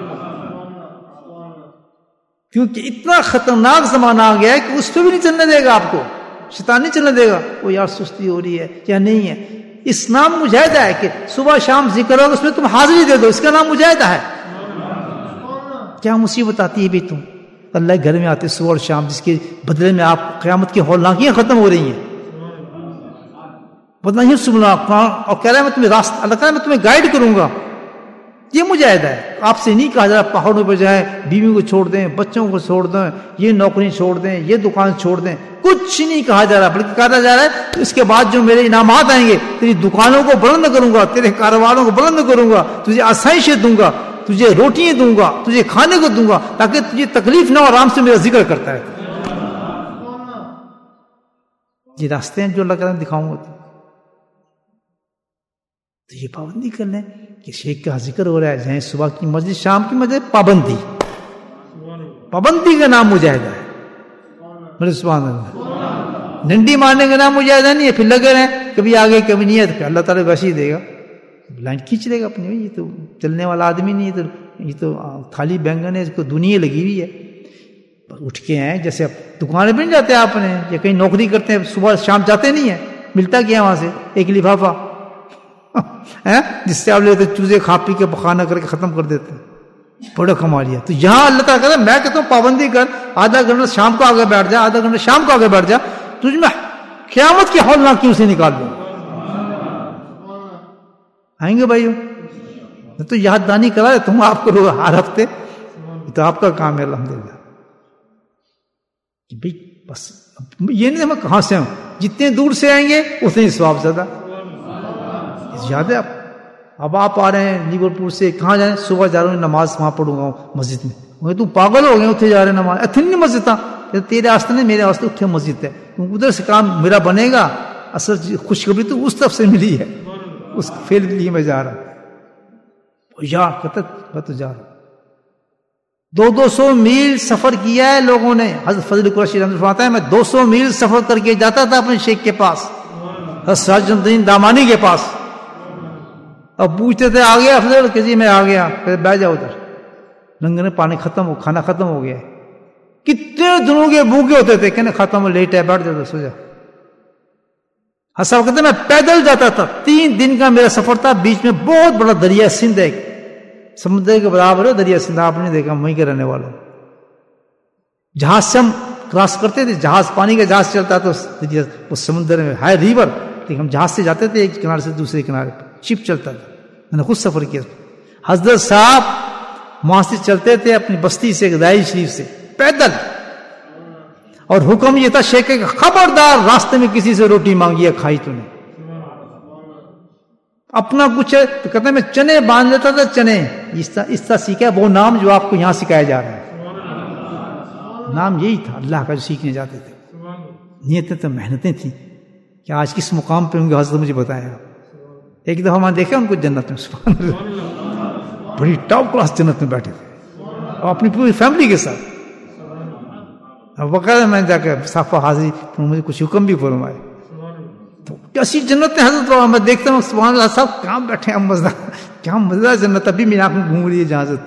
کیونکہ اتنا خطرناک زمانہ آ گیا ہے کہ اس پہ بھی نہیں چلنے دے گا آپ کو، شیطان نہیں چلنے دے گا، وہ یار سستی ہو رہی ہے یا نہیں ہے۔ اس نام مجاہدہ ہے کہ صبح شام ذکر ہوگا، اس میں تم حاضری دے دو، اس کا نام مجاہدہ ہے۔ کیا مصیبت آتی ہے بھی تم اللہ کے گھر میں آتے صبح اور شام، جس کے بدلے میں آپ قیامت کی ہولناکیاں ختم ہو رہی ہیں، بدلا ہی سننا، اور کہہ رہا ہے میں تمہیں راستہ، اللہ کہہ رہا ہے میں تمہیں گائیڈ کروں گا۔ یہ مجاہدہ ہے۔ آپ سے نہیں کہا جا رہا پہاڑوں پہ جائیں، بیوی کو چھوڑ دیں، بچوں کو چھوڑ دیں، یہ نوکری چھوڑ دیں، یہ دکان چھوڑ دیں، کچھ نہیں کہا جا رہا، بلکہ کہا جا رہا ہے اس کے بعد جو میرے انعامات آئیں گے، تیری دکانوں کو بلند کروں گا، تیرے کاروباروں کو بلند کروں گا، تجھے آسائشیں دوں گا، تجھے روٹیاں دوں گا، تجھے کھانے کو دوں گا، تاکہ تجھے تکلیف نہ ہو، آرام سے میرا ذکر کرتا ہے۔ یہ راستے ہیں جو اللہ کرم دکھاؤں گا، تو یہ پابندی کر لیں کہ شیخ کا ذکر ہو رہا ہے، جائیں صبح کی مسجد، شام کی مسجد، پابندی، پابندی کا نام مجاہدہ ہے۔ میرے سبحان اللہ، ڈنڈی مارنے کا نام مجاہدہ نہیں ہے، پھر لگے رہیں کبھی آگے کبھی نہیں ہے، تو اللہ تعالیٰ ویسے ہی دے گا، لائن کھینچ لے گا اپنی، یہ تو چلنے والا آدمی نہیں ہے، تو یہ تو تھالی بینگن ہے، اس کو دنیا لگی ہوئی ہے۔ اٹھ کے آئے، جیسے اب دکانیں بن جاتے ہیں، آپ نے یا کہیں نوکری کرتے ہیں، صبح شام جاتے نہیں ہیں، ملتا کیا وہاں سے؟ ایک لفافہ جس سے آپ لیتے چوزے کھا پی کے بخانہ کر کے ختم کر دیتے ہیں، بڑا کما لیا۔ تو یہاں اللہ تعالیٰ کہتا ہے میں کہتا ہوں پابندی کر، آدھا گھنٹہ شام کو آگے بیٹھ جا، آدھا گھنٹہ شام کو آگے بیٹھ جا، تجھ میں قیامت کی ہولناکیوں سے نکال دوں۔ آئیں گے بھائیو؟ میں تو یاد دانی کرا تم آپ کرو ہر ہفتے، تو آپ کا کام ہے الحمدللہ۔ بھائی بس یہ نہیں میں کہاں سے ہوں، جتنے دور سے آئیں گے اتنے ثواب زیادہ۔ یاد ہے آپ اب آپ آ رہے ہیں لیور پور سے، کہاں جائیں؟ صبح جا رہا ہوں نماز وہاں پڑھوں گا مسجد میں، وہ تم پاگل ہو گئے، اتنے جا رہے ہیں نماز، اتنی نہیں مسجد تھا، تیرے واسطے نہیں میرے واسطے اتنے مسجد ہے، ادھر سے کام میرا بنے گا، اصل خوشخبری تو اس طرف سے ملی ہے، اس فیل کے لیے میں جا رہا ہوں، یار کہتا میں تو جا رہا ہوں۔ دو دو سو میل سفر کیا ہے لوگوں نے، حضرت فضل قریشی رحمۃ اللہ فرماتا ہے میں دو سو میل سفر کر کے جاتا تھا اپنے شیخ کے پاس، حضرت سراج الدین دامانی کے پاس، اب پوچھتے تھے آ گیا افضل کہ جی میں آ گیا، پھر بیٹھ جاؤ ادھر، لنگر پانی ختم ہو، کھانا ختم ہو گیا، کتنے دنوں کے بھوکے ہوتے تھے، کہنے ختم ہو، لیٹ ہے، بیٹھ جاتا، سو جا۔ حساب کہتے میں پیدل جاتا تھا، تین دن کا میرا سفر تھا، بیچ میں بہت بڑا دریا سندھ ہے، سمندر کے برابر ہے دریا سندھ، آپ نے دیکھا، وہیں کے رہنے والوں، جہاز سے ہم کراس کرتے تھے، جہاز پانی کا جہاز چلتا تو اس سمندر میں ہائی ریور، ہم جہاز سے جاتے تھے ایک کنارے سے دوسرے کنارے پہ، شپ چلتا تھا، میں نے خود سفر کیا۔ حضرت صاحب وہاں سے چلتے تھے اپنی بستی سے دائی شریف سے پیدل، اور حکم یہ تھا شیخ کہ خبردار راستے میں کسی سے روٹی مانگی ہے کھائی تو نے، اپنا کچھ ہے تو کہتے ہیں میں چنے باندھ لیتا تھا، چنے اس طرح سیکھا وہ نام جو آپ کو یہاں سکھایا جا رہا ہے، نام یہی تھا اللہ کا جو سیکھنے جاتے تھے، نیتیں تو محنتیں تھیں کہ آج کس مقام پہ ہوں گے حضرت مجھے بتایا۔ ایک دفعہ میں دیکھا ان کو جنت میں، سبحان اللہ، بڑی ٹاپ کلاس جنت میں بیٹھے تھے اور اپنی پوری فیملی کے ساتھ، اب باقاعدہ میں جا کے صافہ حاضری مجھے کچھ حکم بھی فرمائے، تو کیسی جنت ہے حضرت بابا، میں دیکھتا ہوں سبحان اللہ صاحب کہاں بیٹھے ہیں مزہ، کیا مزہ جنت، ابھی میری آنکھ میں گھوم رہی ہے اجازت۔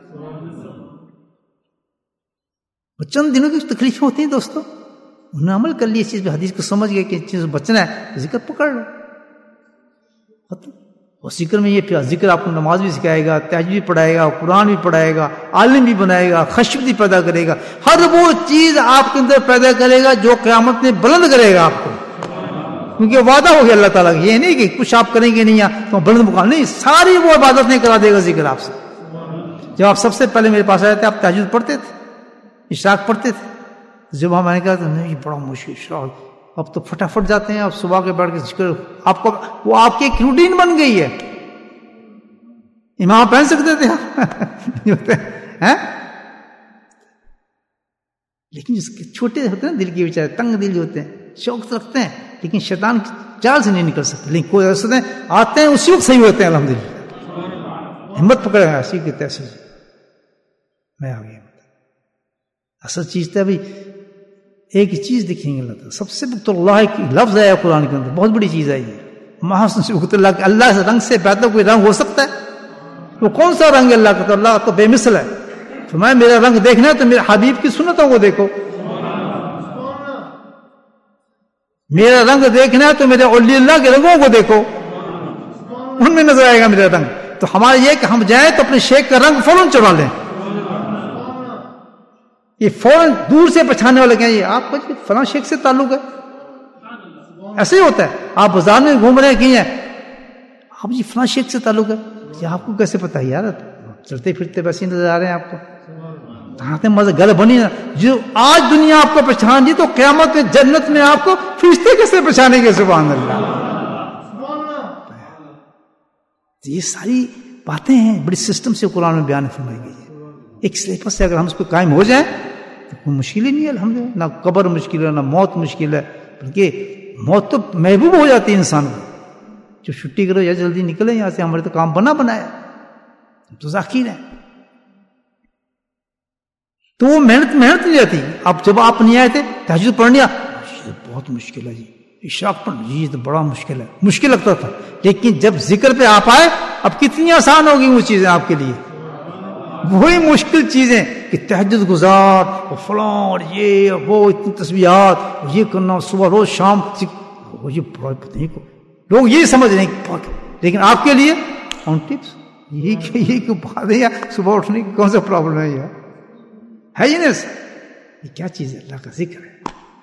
چند دنوں کی تکلیفیں ہوتی ہیں دوستوں، انہوں نے عمل کر لی اس چیز پہ، حدیث کو سمجھ گئے کہ چیز بچنا ہے، ذکر پکڑ لو، ختم اور ذکر میں یہ ذکر آپ کو نماز بھی سکھائے گا، تہجد بھی پڑھائے گا، قرآن بھی پڑھائے گا، عالم بھی بنائے گا، خشیت بھی پیدا کرے گا، ہر وہ چیز آپ کے اندر پیدا کرے گا جو قیامت میں بلند کرے گا آپ کو، کیونکہ وعدہ ہو گیا اللہ تعالیٰ کا. یہ نہیں کہ کچھ آپ کریں گے نہیں یا تو بلند مقام نہیں، ساری وہ عبادت نہیں کرا دے گا ذکر آپ سے. جب آپ سب سے پہلے میرے پاس آئے تھے آپ تہجد پڑھتے تھے، اشراق پڑھتے تھے. جب ہم نے کہا تو نہیں بڑا مشکل اشراق، اب تو فٹافٹ جاتے ہیں، اب صبح کے بیٹھ کے ذکر آپ کو وہ آپ کی ایک روٹین بن گئی ہے. امام پہن سکتے تھے ہیں، لیکن جس کے چھوٹے ہوتے ہیں دل کے بیچارے تنگ دل ہوتے ہیں، شوق رکھتے ہیں لیکن شیطان کی چال سے نہیں نکل سکتے. لیکن کوئی ایسے آتے ہیں اسی وقت صحیح ہوتے ہیں الحمدللہ. ہمت پکڑے گا ایسی کہتے ایسی میں آ گیا. اصل چیز تو ابھی ایک ہی چیز دکھیں گے اللہ تعالیٰ. سب سے بغض اللہ کی لفظ ہے قرآن کے اندر، بہت بڑی چیز ہے یہ. محسن سے بغض اللہ، اللہ سے رنگ سے بہتر کوئی رنگ ہو سکتا ہے؟ وہ کون سا رنگ ہے اللہ کا؟ تو اللہ تو بے مثل ہے. فرمایا میرا رنگ دیکھنا ہے تو میرے حبیب کی سنتوں کو دیکھو. میرا رنگ دیکھنا ہے تو میرے اولیاء اللہ کے رنگوں کو دیکھو، ان میں نظر آئے گا میرا رنگ. تو ہمارا یہ کہ ہم جائیں تو اپنے شیخ کا رنگ فوراً چڑھا لیں. یہ فوراً دور سے پہچانے والے کہیں یہ آپ کا فلاں شیخ سے تعلق ہے. ایسے ہی ہوتا ہے. آپ بازار میں گھوم رہے ہیں کہ آپ جی فلاں شیخ سے تعلق ہے. یہ آپ کو کیسے پتا ہے یار؟ چلتے پھرتے ویسے نظر آ رہے ہیں آپ کو. مزہ گل بنی نا. جو آج دنیا آپ کو پہچان دی تو قیامت میں جنت میں آپ کو فرشتے کیسے پہچانیں گے؟ سبحان اللہ. یہ ساری باتیں ہیں بڑی سسٹم سے قرآن میں بیان فرمائی گئی ہے. ایک سلیپس سے اگر ہم اس کو قائم ہو جائیں تو کوئی مشکل ہی نہیں ہے الحمدللہ. نہ قبر مشکل ہے نہ موت مشکل ہے، بلکہ موت تو محبوب ہو جاتی ہے انسان کو. جو چھٹی کرو یا جلدی نکلے یہاں سے، ہمارے تو کام بنا بنایا، تو ذاکر ہے. تو وہ محنت محنت نہیں رہتی. اب جب آپ نہیں آئے تھے تہجد پڑھنے بہت مشکل ہے جی، اشراق پڑھ جی تو بڑا مشکل ہے، مشکل لگتا تھا. لیکن جب ذکر پہ آپ آئے اب کتنی آسان ہوگی وہ چیزیں آپ کے لیے. وہی مشکل چیزیں کہ تہجد گزار اور فلاں اور یہ وہ اتنی تسبیحات اور یہ کرنا صبح روز شام، یہ بڑا نہیں کو لوگ یہ سمجھ رہے ہیں. لیکن آپ کے لیے آن ٹپس یہی کہ یہ کیوں بات ہے، صبح اٹھنے کی کون سا پرابلم ہے؟ یہ ہے یہ یہ کیا چیز ہے؟ اللہ کا ذکر ہے.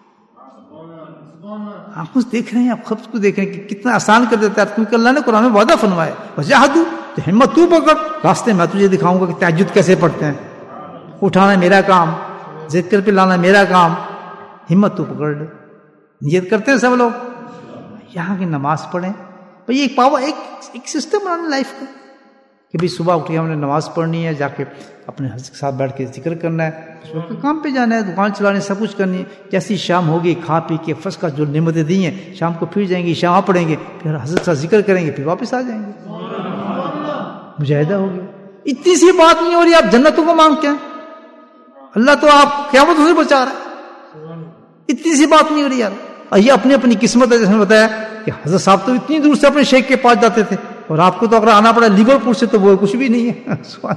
آپ کچھ دیکھ رہے ہیں، آپ خود کو دیکھ رہے ہیں کہ کتنا آسان کر دیتا ہے، کیونکہ اللہ نے قرآن میں وعدہ فرمایا وجاہدوا، تو ہمت تو پکڑ، راستے میں تجھے دکھاؤں گا کہ تہجد کیسے پڑھتے ہیں. اٹھانا میرا کام، ذکر پہ لانا میرا کام، ہمت تو پکڑ لے. نیت کرتے ہیں سب لوگ یہاں کی نماز پڑھیں. بھئی ایک پاور ایک ایک سسٹم بنانا لائف کا کہ بھئی صبح اٹھ کے ہم نے نماز پڑھنی ہے، جا کے اپنے حضرت کے ساتھ بیٹھ کے ذکر کرنا ہے، اس وقت کام پہ جانا ہے، دکان چلانی، سب کچھ کرنی ہے. جیسی شام ہوگی کھا پی کے فرض کا جو نعمتیں دی ہیں، شام کو پھر جائیں گے، شام پڑھیں گے، پھر حضرت کے ساتھ ذکر کریں گے، پھر واپس آ جائیں گے. مجاہدہ ہو گیا. اتنی سی بات نہیں ہو رہی، آپ جنتوں کو مانگتے ہیں. اللہ تو آپ قیامت سے بچا رہا ہے. اتنی سی بات نہیں ہو رہی یار. اور یہ اپنی اپنی قسمت ہے. جیسے میں بتایا کہ حضرت صاحب تو اتنی دور سے اپنے شیخ کے پاس جاتے تھے، اور آپ کو تو اگر آنا پڑا لیورپول سے تو وہ کچھ بھی نہیں ہے.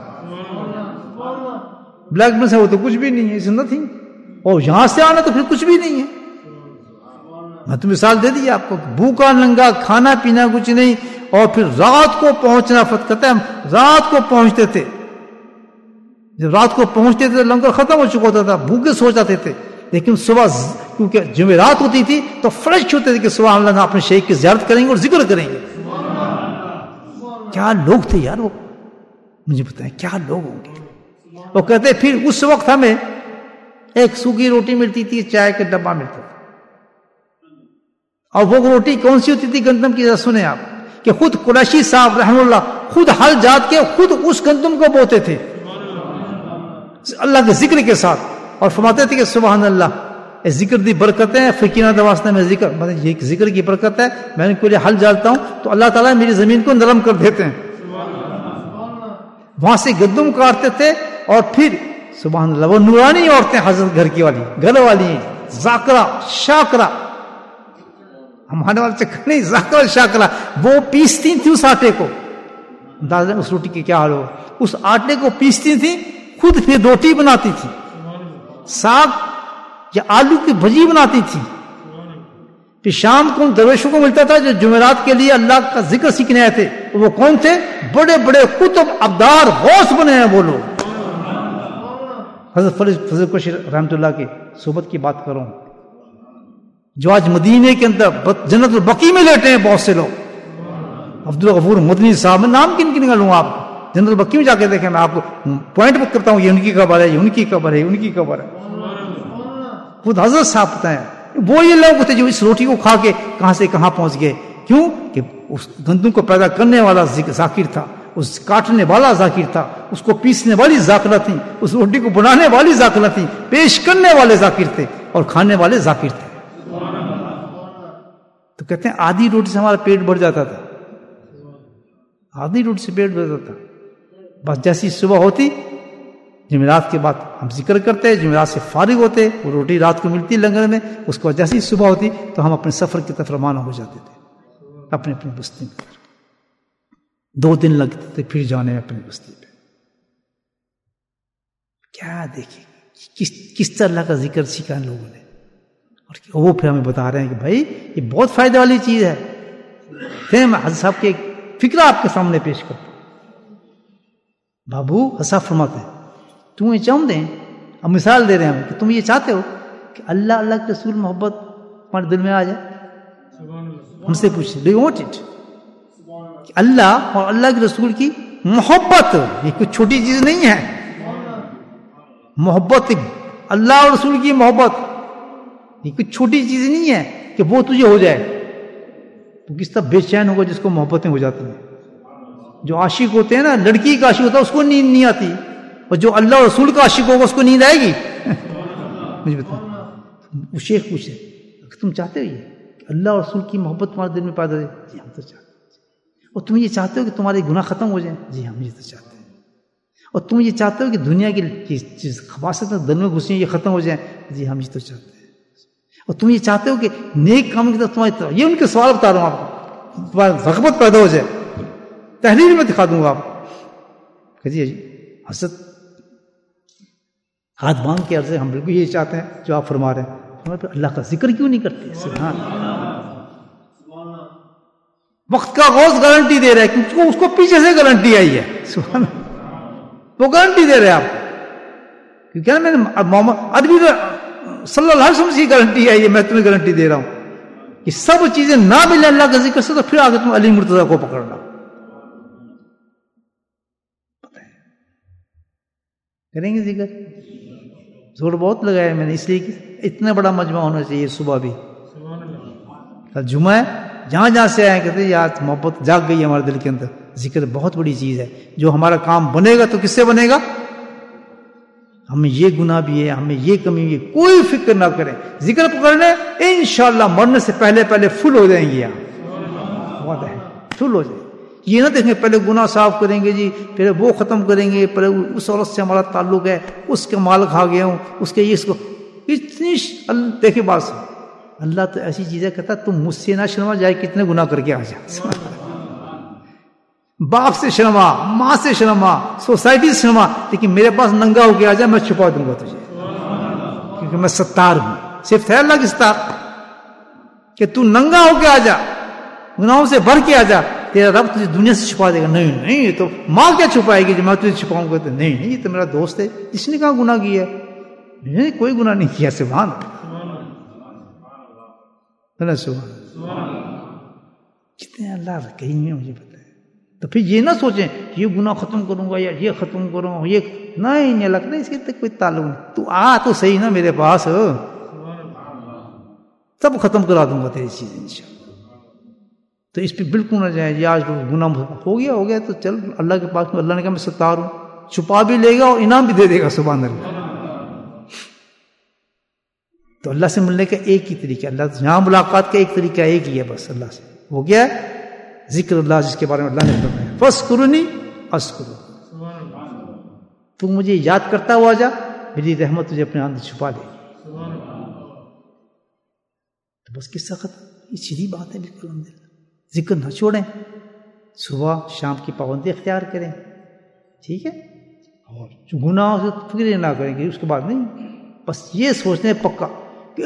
بلیک بن سے وہ تو کچھ بھی نہیں ہے، اس نتھنگ. اور یہاں سے آنا تو پھر کچھ بھی نہیں ہے. میں تو مثال دے دی آپ کو، بھوکا ننگا، کھانا پینا کچھ نہیں، اور پھر رات کو پہنچنا. فت کہتے ہیں رات کو پہنچتے تھے. جب رات کو پہنچتے تھے لنگر ختم ہو چکا ہوتا تھا، بھوکے سو جاتے تھے. لیکن صبح کیونکہ جمعرات ہوتی تھی تو فریش ہوتے تھے کہ صبح اللہ اپنے شیخ کی زیارت کریں گے اور ذکر کریں گے. کیا لوگ تھے یار وہ، مجھے بتائیں کیا لوگ ہوں گے. وہ کہتے پھر اس وقت ہمیں ایک سوکھی روٹی ملتی تھی، چائے کا ڈبہ ملتا تھا. اور وہ روٹی کون سی ہوتی تھی؟ گندم کی. سنیں آپ کہ خود قریشی صاحب رحمہ اللہ خود ہل جات کے خود اس گندم کو بوتے تھے اللہ کے ذکر کے ساتھ، اور فرماتے تھے کہ سبحان اللہ ذکر دی برکت ہے. فقیرہ دواستے میں ذکر مطلب یہ ذکر کی برکت ہے. میں نے کوئی حل جالتا ہوں تو اللہ تعالیٰ میری زمین کو نرم کر دیتے ہیں. وہاں سے گندم کاٹتے تھے اور پھر سبحان اللہ وہ نورانی عورتیں حضرت گھر کی والی گھر والی ذاکرہ شاکرہ، ہمارے والے چکر نہیں، ذاکرہ شاکرہ وہ پیستی تھی اس آٹے کو. اندازہ اس روٹی کے کیا حال ہو. اس آٹے کو پیستی تھی، خود پھر روٹی بناتی تھی، ساگ یا آلو کی بھجی بناتی تھی. پھر شام کو درویشوں کو ملتا تھا جو جمعرات کے لیے اللہ کا ذکر سیکھنے آئے تھے، وہ کون تھے؟ بڑے بڑے کتب ابدار غوث بنے ہیں وہ لوگ. حضرت فضل کوشی رحمۃ اللہ کی صحبت کی بات کروں جو آج مدینے کے اندر جنت البقیع میں لیٹے ہیں بہت سے لوگ. عبد الغفور مدنی صاحب، میں نام کن کن کا لوں آپ کو، جنت البقیع میں جا کے دیکھیں، میں آپ کو پوائنٹ بک کرتا ہوں، یہ ان کی قبر ہے، یہ ان کی قبر ہے، ان کی قبر ہے. خود حضرت صاحب بتائیں وہ یہ لوگ تھے جو اس روٹی کو کھا کے کہاں سے کہاں پہنچ گئے. کیوں کہ اس گندم کو پیدا کرنے والا ذاکر تھا، اس کاٹنے والا ذاکر تھا، اس کو پیسنے والی ذاکرہ تھی، اس روٹی کو بنانے والی ذاکرہ تھی، پیش کرنے والے ذاکر تھے اور کھانے والے ذاکر تھے. تو کہتے ہیں آدھی روٹی سے ہمارا پیٹ بھر جاتا تھا، آدھی روٹی سے پیٹ بھر جاتا تھا. بس جیسی صبح ہوتی، جمعرات کے بعد ہم ذکر کرتے، جمعرات سے فارغ ہوتے، وہ روٹی رات کو ملتی لنگر میں، اس کو جیسی صبح ہوتی تو ہم اپنے سفر کی طرف روانہ ہو جاتے تھے اپنے اپنی بستی میں. دو دن لگتے تھے پھر جانے میں اپنی بستی پہ. کیا دیکھیں کس کس طرح کا ذکر سیکھا ان لوگوں نے، اور وہ پھر ہمیں بتا رہے ہیں کہ بھائی یہ بہت فائدہ والی چیز ہے. پھر میں حضرت صاحب کے ایک فکرہ آپ کے سامنے پیش کرتا ہوں. بابو حضرت صاحب فرماتے ہیں تم یہ چاہتے ہیں، اب مثال دے رہے ہیں ہم کہ تم یہ چاہتے ہو کہ اللہ اللہ کے رسول محبت تمہارے دل میں آ جائے. ہم سے پوچھیں ڈو یو وانٹ اٹ، کہ اللہ اور اللہ کے رسول کی محبت یہ کوئی چھوٹی چیز نہیں ہے. محبت اللہ اور رسول کی محبت یہ کوئی چھوٹی چیز نہیں ہے کہ وہ تجھے ہو جائے. تو کس طرح بے چین ہوگا جس کو محبتیں ہو جاتی ہیں. جو عاشق ہوتے ہیں نا، لڑکی کا عاشق ہوتا ہے اس کو نیند نہیں آتی، اور جو اللہ اور رسول کا عاشق ہوگا اس کو نیند آئے گی. مجھے بتاؤ، وہ شیخ پوچھے تم چاہتے ہو یہ کہ اللہ اور رسول کی محبت تمہارے دل میں پیدا ہو جائے؟ جی ہم تو چاہتے ہیں. اور تم یہ چاہتے ہو کہ تمہارے گناہ ختم ہو جائیں؟ جی ہم یہ تو چاہتے ہیں. اور تم یہ چاہتے ہو کہ دنیا کی چیز خباثت دل میں گھسی یہ ختم ہو جائیں؟ جی ہم یہ تو چاہتے ہیں. اور تم یہ چاہتے ہو کہ نیک کام کی طرف تمہاری طرف، یہ ان کے سوال بتا رہا ہوں آپ کو، تمہاری رغبت پیدا ہو جائے. تحریر میں دکھا دوں گا آپ کو. جی حضرت ہاتھ باندھ کے عرض ہے ہم بالکل یہ چاہتے ہیں جو آپ فرما رہے ہیں. ہمیں پھر اللہ کا ذکر کیوں نہیں کرتے؟ سبحان وقت کا غوث گارنٹی دے رہا ہے کیونکہ اس کو پیچھے سے گارنٹی آئی ہے. سبحان وہ گارنٹی دے رہے ہیں آپ، کیونکہ میں نے محمد ادبی صلی اللہ علیہ وسلم کی گارنٹی آئی ہے، میں تمہیں گارنٹی دے رہا ہوں کہ سب چیزیں نہ ملے اللہ کا ذکر سے تو پھر آگے تم علی مرتضیٰ کو پکڑنا. کریں گے ذکر؟ زور بہت لگایا میں نے، اس لیے کہ اتنا بڑا مجمع ہونا چاہیے. صبح بھی کل جمعہ ہے، جہاں جہاں سے آئے کہتے ہیں آج محبت جاگ گئی ہمارے دل کے اندر. ذکر بہت بڑی چیز ہے. جو ہمارا کام بنے گا تو کس سے بنے گا؟ ہمیں یہ گناہ بھی ہے، ہمیں یہ کمی بھی ہے، کوئی فکر نہ کریں. ذکر پکڑنے انشاءاللہ مرنے سے پہلے پہلے فل ہو جائیں گے. یہاں بہت ہے فل ہو جائیں. یہ نہ دیکھیں پہلے گناہ صاف کریں گے جی، پھر وہ ختم کریں گے، پہلے اس عورت سے ہمارا تعلق ہے، اس کے مال کھا گیا ہوں، اس کے اس کو اتنی دیکھیں بات سے. اللہ تو ایسی چیزیں کہتا تم مجھ سے نہ شرما جائے کتنے گناہ کر کے آ جائے. باپ سے شرما، ماں سے شرما، سوسائٹی سے شرما، لیکن میرے پاس ننگا ہو کے آ جائے میں چھپا دوں گا تجھے، کیونکہ میں ستار ہوں. صرف ہے اللہ کی ستار کہ تو ننگا ہو کے آ جا، گناہوں سے بھر کے آ جا، تیرا رب تجھے دنیا سے چھپا دے گا. نہیں نہیں یہ تو ماں کیا چھپائے گی جو میں تجھے چھپاؤں گا؟ نہیں نہیں یہ تو میرا دوست ہے، اس نے کہاں گناہ کیا ہے؟ نہیں کوئی گناہ نہیں کیا. سبحان اللہ سبحان کتنے اللہ کریم ہے مجھے پتہ ہے. تو پھر یہ نہ سوچیں یہ گناہ ختم کروں گا یا یہ ختم کروں یہ نہیں نہیں لگتا اس کے تک کوئی تعلق نہیں. تو آ تو صحیح نا میرے پاس، سب ختم کرا دوں گا تیری چیزیں انشاءاللہ. تو اس پہ بالکل نہ جائیں یہ آج گناہ ہو گیا ہو گیا تو چل اللہ کے پاس. اللہ نے کہا میں ستار ہوں، چھپا بھی لے گا اور انعام بھی دے دے گا. سبحان اللہ. تو اللہ سے ملنے کا ایک ہی طریقہ، اللہ یہاں ملاقات کا ایک طریقہ ایک ہی ہے بس اللہ سے. وہ کیا ہے؟ ذکر اللہ، جس کے بارے میں اللہ نے فرمایا فَاذْكُرُونِي أَذْكُرْكُمْ. تو مجھے یاد کرتا ہوا جا، میری رحمت تجھے اپنے اندر چھپا لے. تو بس قصہ ختم. یہ سیدھی بات ہے بالکل. الحمدللہ ذکر نہ چھوڑیں، صبح شام کی پابندی اختیار کریں، ٹھیک ہے. اور جو گناہوں سے فکر نہ کریں گے اس کے بعد نہیں، بس یہ سوچنے پکا کہ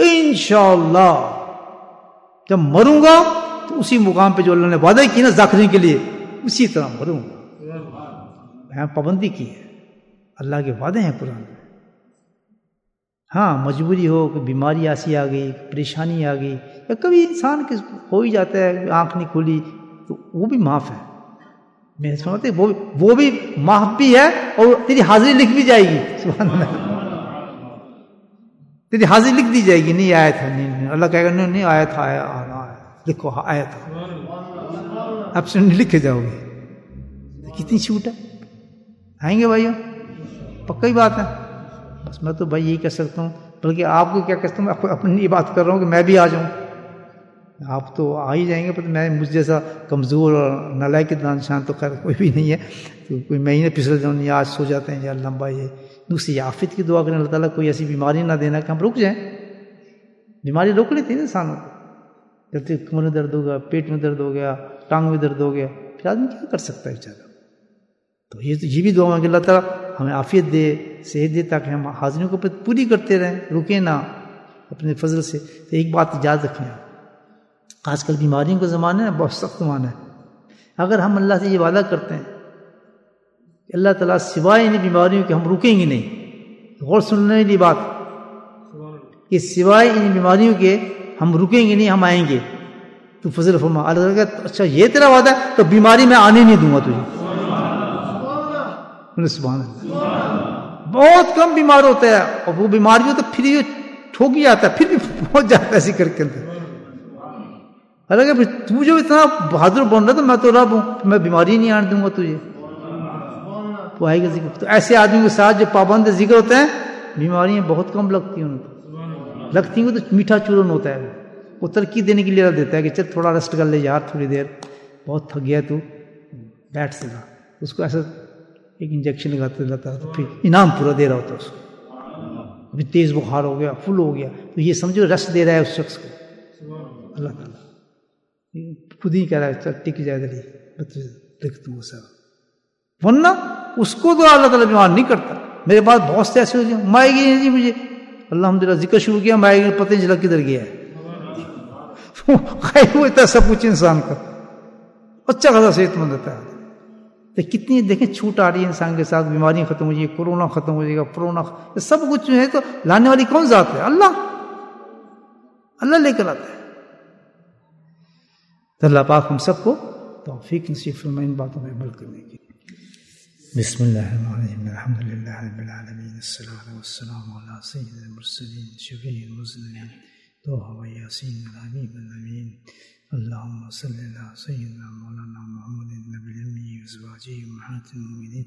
انشاءاللہ جب مروں گا تو اسی مقام پہ جو اللہ نے وعدہ کی نا ذاکرین کے لیے اسی طرح مروں گا. یہاں پابندی کی ہے, اللہ کے وعدے ہیں قرآن میں. ہاں مجبوری ہو, کہ بیماری ایسی آ گئی, پریشانی آ گئی, یا کبھی انسان کے ہو ہی جاتا ہے آنکھ نہیں کھلی, تو وہ بھی معاف ہے. میں سمجھتے وہ وہ بھی معاف بھی ہے, اور تیری حاضری لکھ بھی جائے گی. سبحان اللہ, تیری حاضری لکھ دی جائے گی. نہیں آیا تھا, نہیں, نہیں اللہ کہے گا نہیں نہیں آیا تھا, آیا آیا لکھو آیا تھا, اب سے نہیں لکھے جاؤ گے. کتنی چھوٹ ہے. آئیں گے بھائیو, پکا ہی بات ہے. بس میں تو بھائی یہی کہہ سکتا ہوں, بلکہ آپ کو کیا کہتا ہوں, میں اپنی بات کر رہا ہوں کہ میں بھی آ جاؤں. آپ تو آ ہی جائیں گے, پر میں مجھ جیسا کمزور اور نالائق دانشان تو خیر کوئی بھی نہیں ہے, تو کوئی میں ہی نہ پھسل جاؤں. نہیں, آج سو جاتے ہیں یا لمبا. یہ دوسری عافیت کی دعا کریں اللہ تعالیٰ کوئی ایسی بیماری نہ دینا کہ ہم رک جائیں. بیماری روک لیتی ہے انسانوں کو. جب کمر میں درد ہوگا, پیٹ میں درد ہو گیا, ٹانگ میں درد ہو گیا, پھر آدمی کیا کر سکتا ہے بیچارہ. تو یہ تو یہ بھی دعا ہے کہ اللہ تعالیٰ ہمیں عافیت دے, صحت دے, تاکہ ہم حاضریوں کو پوری کرتے رہیں, رکیں نہ اپنے فضل سے. تو ایک بات یاد رکھیں, آج کل بیماریوں کا زمانہ ہے, بہت سخت زمانہ ہے. اگر ہم اللہ سے یہ وعدہ کرتے ہیں کہ اللہ تعالیٰ سوائے ان بیماریوں کے ہم رکیں گے نہیں, غور سننے والی بات, کہ سوائے ان بیماریوں کے ہم رکیں گے نہیں, ہم آئیں گے, تو فضل فرما. اللہ تعالیٰ کہتا اچھا یہ تیرا وعدہ ہے, تو بیماری میں آنے نہیں دوں گا تجھے. سبحان اللہ. بہت کم بیمار ہوتا ہے, اور وہ بیماریوں تو پھر یہ ٹھوک ہی جاتا ہے, پھر بھی پہنچ جاتا ہے ایسی کر کے اندر. حالانکہ تو جو اتنا بہادر بن رہا تو میں تو رب ہوں, میں بیماری نہیں آنے دوں گا تجھے. تو آئے گا ذکر. تو ایسے آدمیوں کے ساتھ جو پابند ذکر ہوتے ہیں, بیماریاں بہت کم لگتی ہیں. ان کو لگتی ہیں تو میٹھا چورن ہوتا ہے, وہ ترقی دینے کے لیے دیتا ہے کہ چل تھوڑا ریسٹ کر لے یار, تھوڑی دیر بہت تھک گیا, تو بیٹھ سکا. اس کو ایسا ایک انجیکشن لگاتے رہتا ہے, تو پھر انعام پورا دے رہا ہوتا ہے اس کو. ابھی تیز بخار ہو گیا, فل ہو گیا, تو یہ سمجھو ریسٹ دے رہا ہے اس شخص کو اللہ تعالیٰ. خود ہی کہہ رہا ہے ٹک جائے دلی لکھ دوں سر, ورنہ اس کو تو اللہ تعالیٰ بیمار نہیں کرتا. میرے پاس بہت سے ایسے ہو جائیں, مائگرین جی مجھے الحمدللہ ذکر شروع کیا, مائگرین پتہ نہیں چلا کدھر گیا ہے. خیر وہ اتنا سب کچھ انسان کا اچھا خاصا صحت مند ہوتا ہے. تو کتنی دیکھیں چھوٹ آ رہی ہے انسان کے ساتھ, بیماریاں ختم ہو جائیں گی, کورونا ختم ہو جائے گا, پرونا, سب کچھ جو ہے تو لانے والی کون ذات ہے؟ اللہ. اللہ لے کر آتا ہے. تو اللہ پاک ہم سب کو توفیق نصیب فرمائے ان باتوں میں عمل کرنے کی. بسم اللہ الرحمن الرحیم, الحمد للہ رب العالمین, الصلاۃ والسلام علی سید المرسلین شفیع المذنبین طہ و یاسین الحبیب الامین. اللہم صلی علی سیدنا مولانا محمد النبی الامی وازواجہ امہات المؤمنین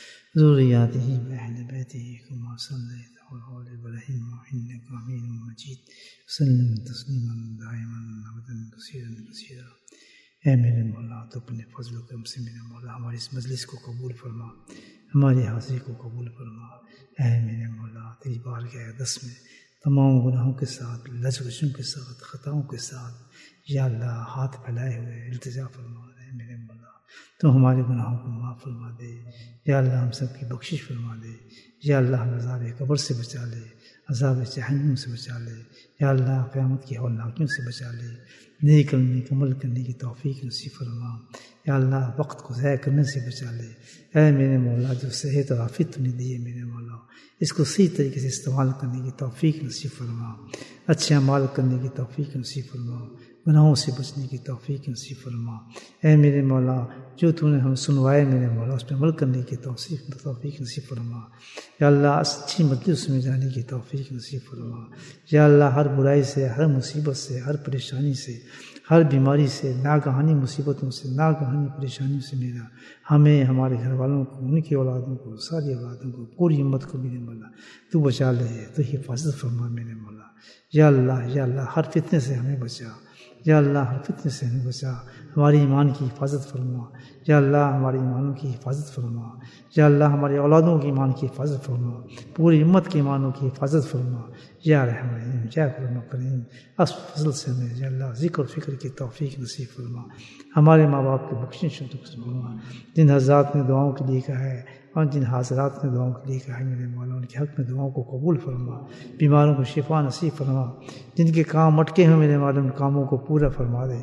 ذریاتہ واہل بیتہ کما صلیت علی آل ابراہیم انک حمید مجید. وسلم تسلیما دائما ابدا کثیرا کثیرا. اے میرے مولا, تو اپنے فضل و کرم سے میرے مولا ہماری اس مجلس کو قبول فرما, ہماری حاضری کو قبول فرما. اے میرے مولا, تیری بارگاہ اقدس میں تمام گناہوں کے ساتھ, لجوشوں کے ساتھ, خطاؤں کے ساتھ, یا اللہ ہاتھ پھیلائے ہوئے التجا فرما. اے میرے مولا, تو ہمارے گناہوں کو معاف فرما دے. یا اللہ ہم سب کی بخشش فرما دے. یا اللہ ہم عذاب قبر سے بچا لے, عذاب جہنم سے بچا لے. یا اللہ قیامت کی ہولناکیوں سے بچا لے. نیک نیک عمل کرنے کی توفیق نصیب فرما. یا اللہ وقت کو ضائع کرنے سے بچا لے. اے میرے مولا, جو صحت اور عافیت تو نے دی ہے میرے مولا, اس کو صحیح طریقے سے استعمال کرنے کی توفیق نصیب فرما. اچھے اعمال کرنے کی توفیق نصیب فرما. گناہوں سے بچنے کی توفیق نصیب فرما. اے میرے مولا, جو تو نے ہم سنوائے میرے مولا, اس پہ عمل کرنے کی توفیق توفیق نصیب فرما. یا اللہ اچھی مجلس میں جانے کی توفیق نصیب فرما. یا اللہ ہر برائی سے, ہر مصیبت سے, ہر پریشانی سے, ہر بیماری سے, ناگہانی مصیبتوں سے, ناگہانی پریشانیوں سے میرا ہمیں, ہمارے گھر والوں کو, ان کی اولادوں کو, ساری اولادوں کو, پوری امت کو میرے مولا تو بچا لے, تو حفاظت فرما میرے مولا. یا اللہ یا اللہ ہر فتنے سے ہمیں بچا. یا اللہ ہر فتنے سے ہمیں بچا. ہماری ایمان کی حفاظت فرما. یا اللہ ہماری ایمانوں کی حفاظت فرما. یا اللہ ہماری اولادوں کی ایمان کی حفاظت فرما. پوری امت کے ایمانوں کی حفاظت فرما. یا رحم رحیم, یا کرم کریم, اس فضل سے ہمیں یا اللہ ذکر و فکر کی توفیق نصیب فرما. ہمارے ماں باپ کی بخشش فرما. جن حضرات نے دعاؤں کے لیے کہا ہے, اور جن حاضرات نے دعاؤں کے لیے کہا ہے میرے مولا, ان کے حق میں دعاؤں کو قبول فرما. بیماروں کو شفا نصیب فرما. جن کے کام اٹکے ہیں میرے مولا, ان کاموں کو پورا فرما دے.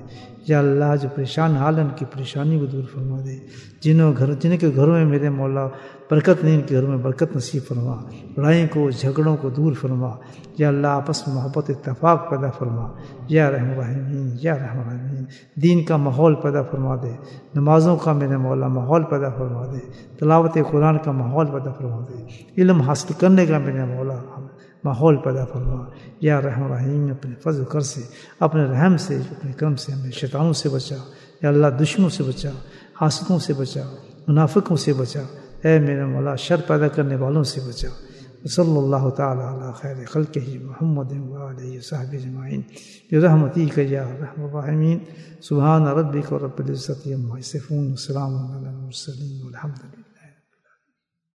یا اللہ جو پریشان حال ہیں ان کی پریشانی کو دور فرما دے، جنہوں گھر جن کے گھروں میں میرے مولا برکت نہیں، ان کے گھروں میں برکت نصیب فرما، لڑائیوں کو جھگڑوں کو دور فرما، یا اللہ آپس میں محبت اتفاق پیدا فرما، یا رحم الرحیمین یا رحم الرحیمین، دین کا ماحول پیدا فرما دے، نمازوں کا میرے مولا ماحول پیدا فرما دے، تلاوت قرآن کا ماحول پیدا فرما دے، علم حاصل کرنے کا میرے مولا ماحول پیدا فرما، یا رحم الرحیم اپنے فضل کر سے، اپنے رحم سے، اپنے کرم سے ہمیں شیطانوں سے بچا، یا اللہ دشمنوں سے بچا، حاسدوں سے بچا، منافقوں سے بچا، اے میرے مولا شر پیدا کرنے والوں سے بچا۔ صلی اللہ تعالی علی خیر خلقہ محمد وآلہ وصحبہ اجمعین برحمتک یا ارحم الراحمین۔ سبحان ربک رب العزۃ عما یصفون، وسلام علی المرسلین والحمد للہ۔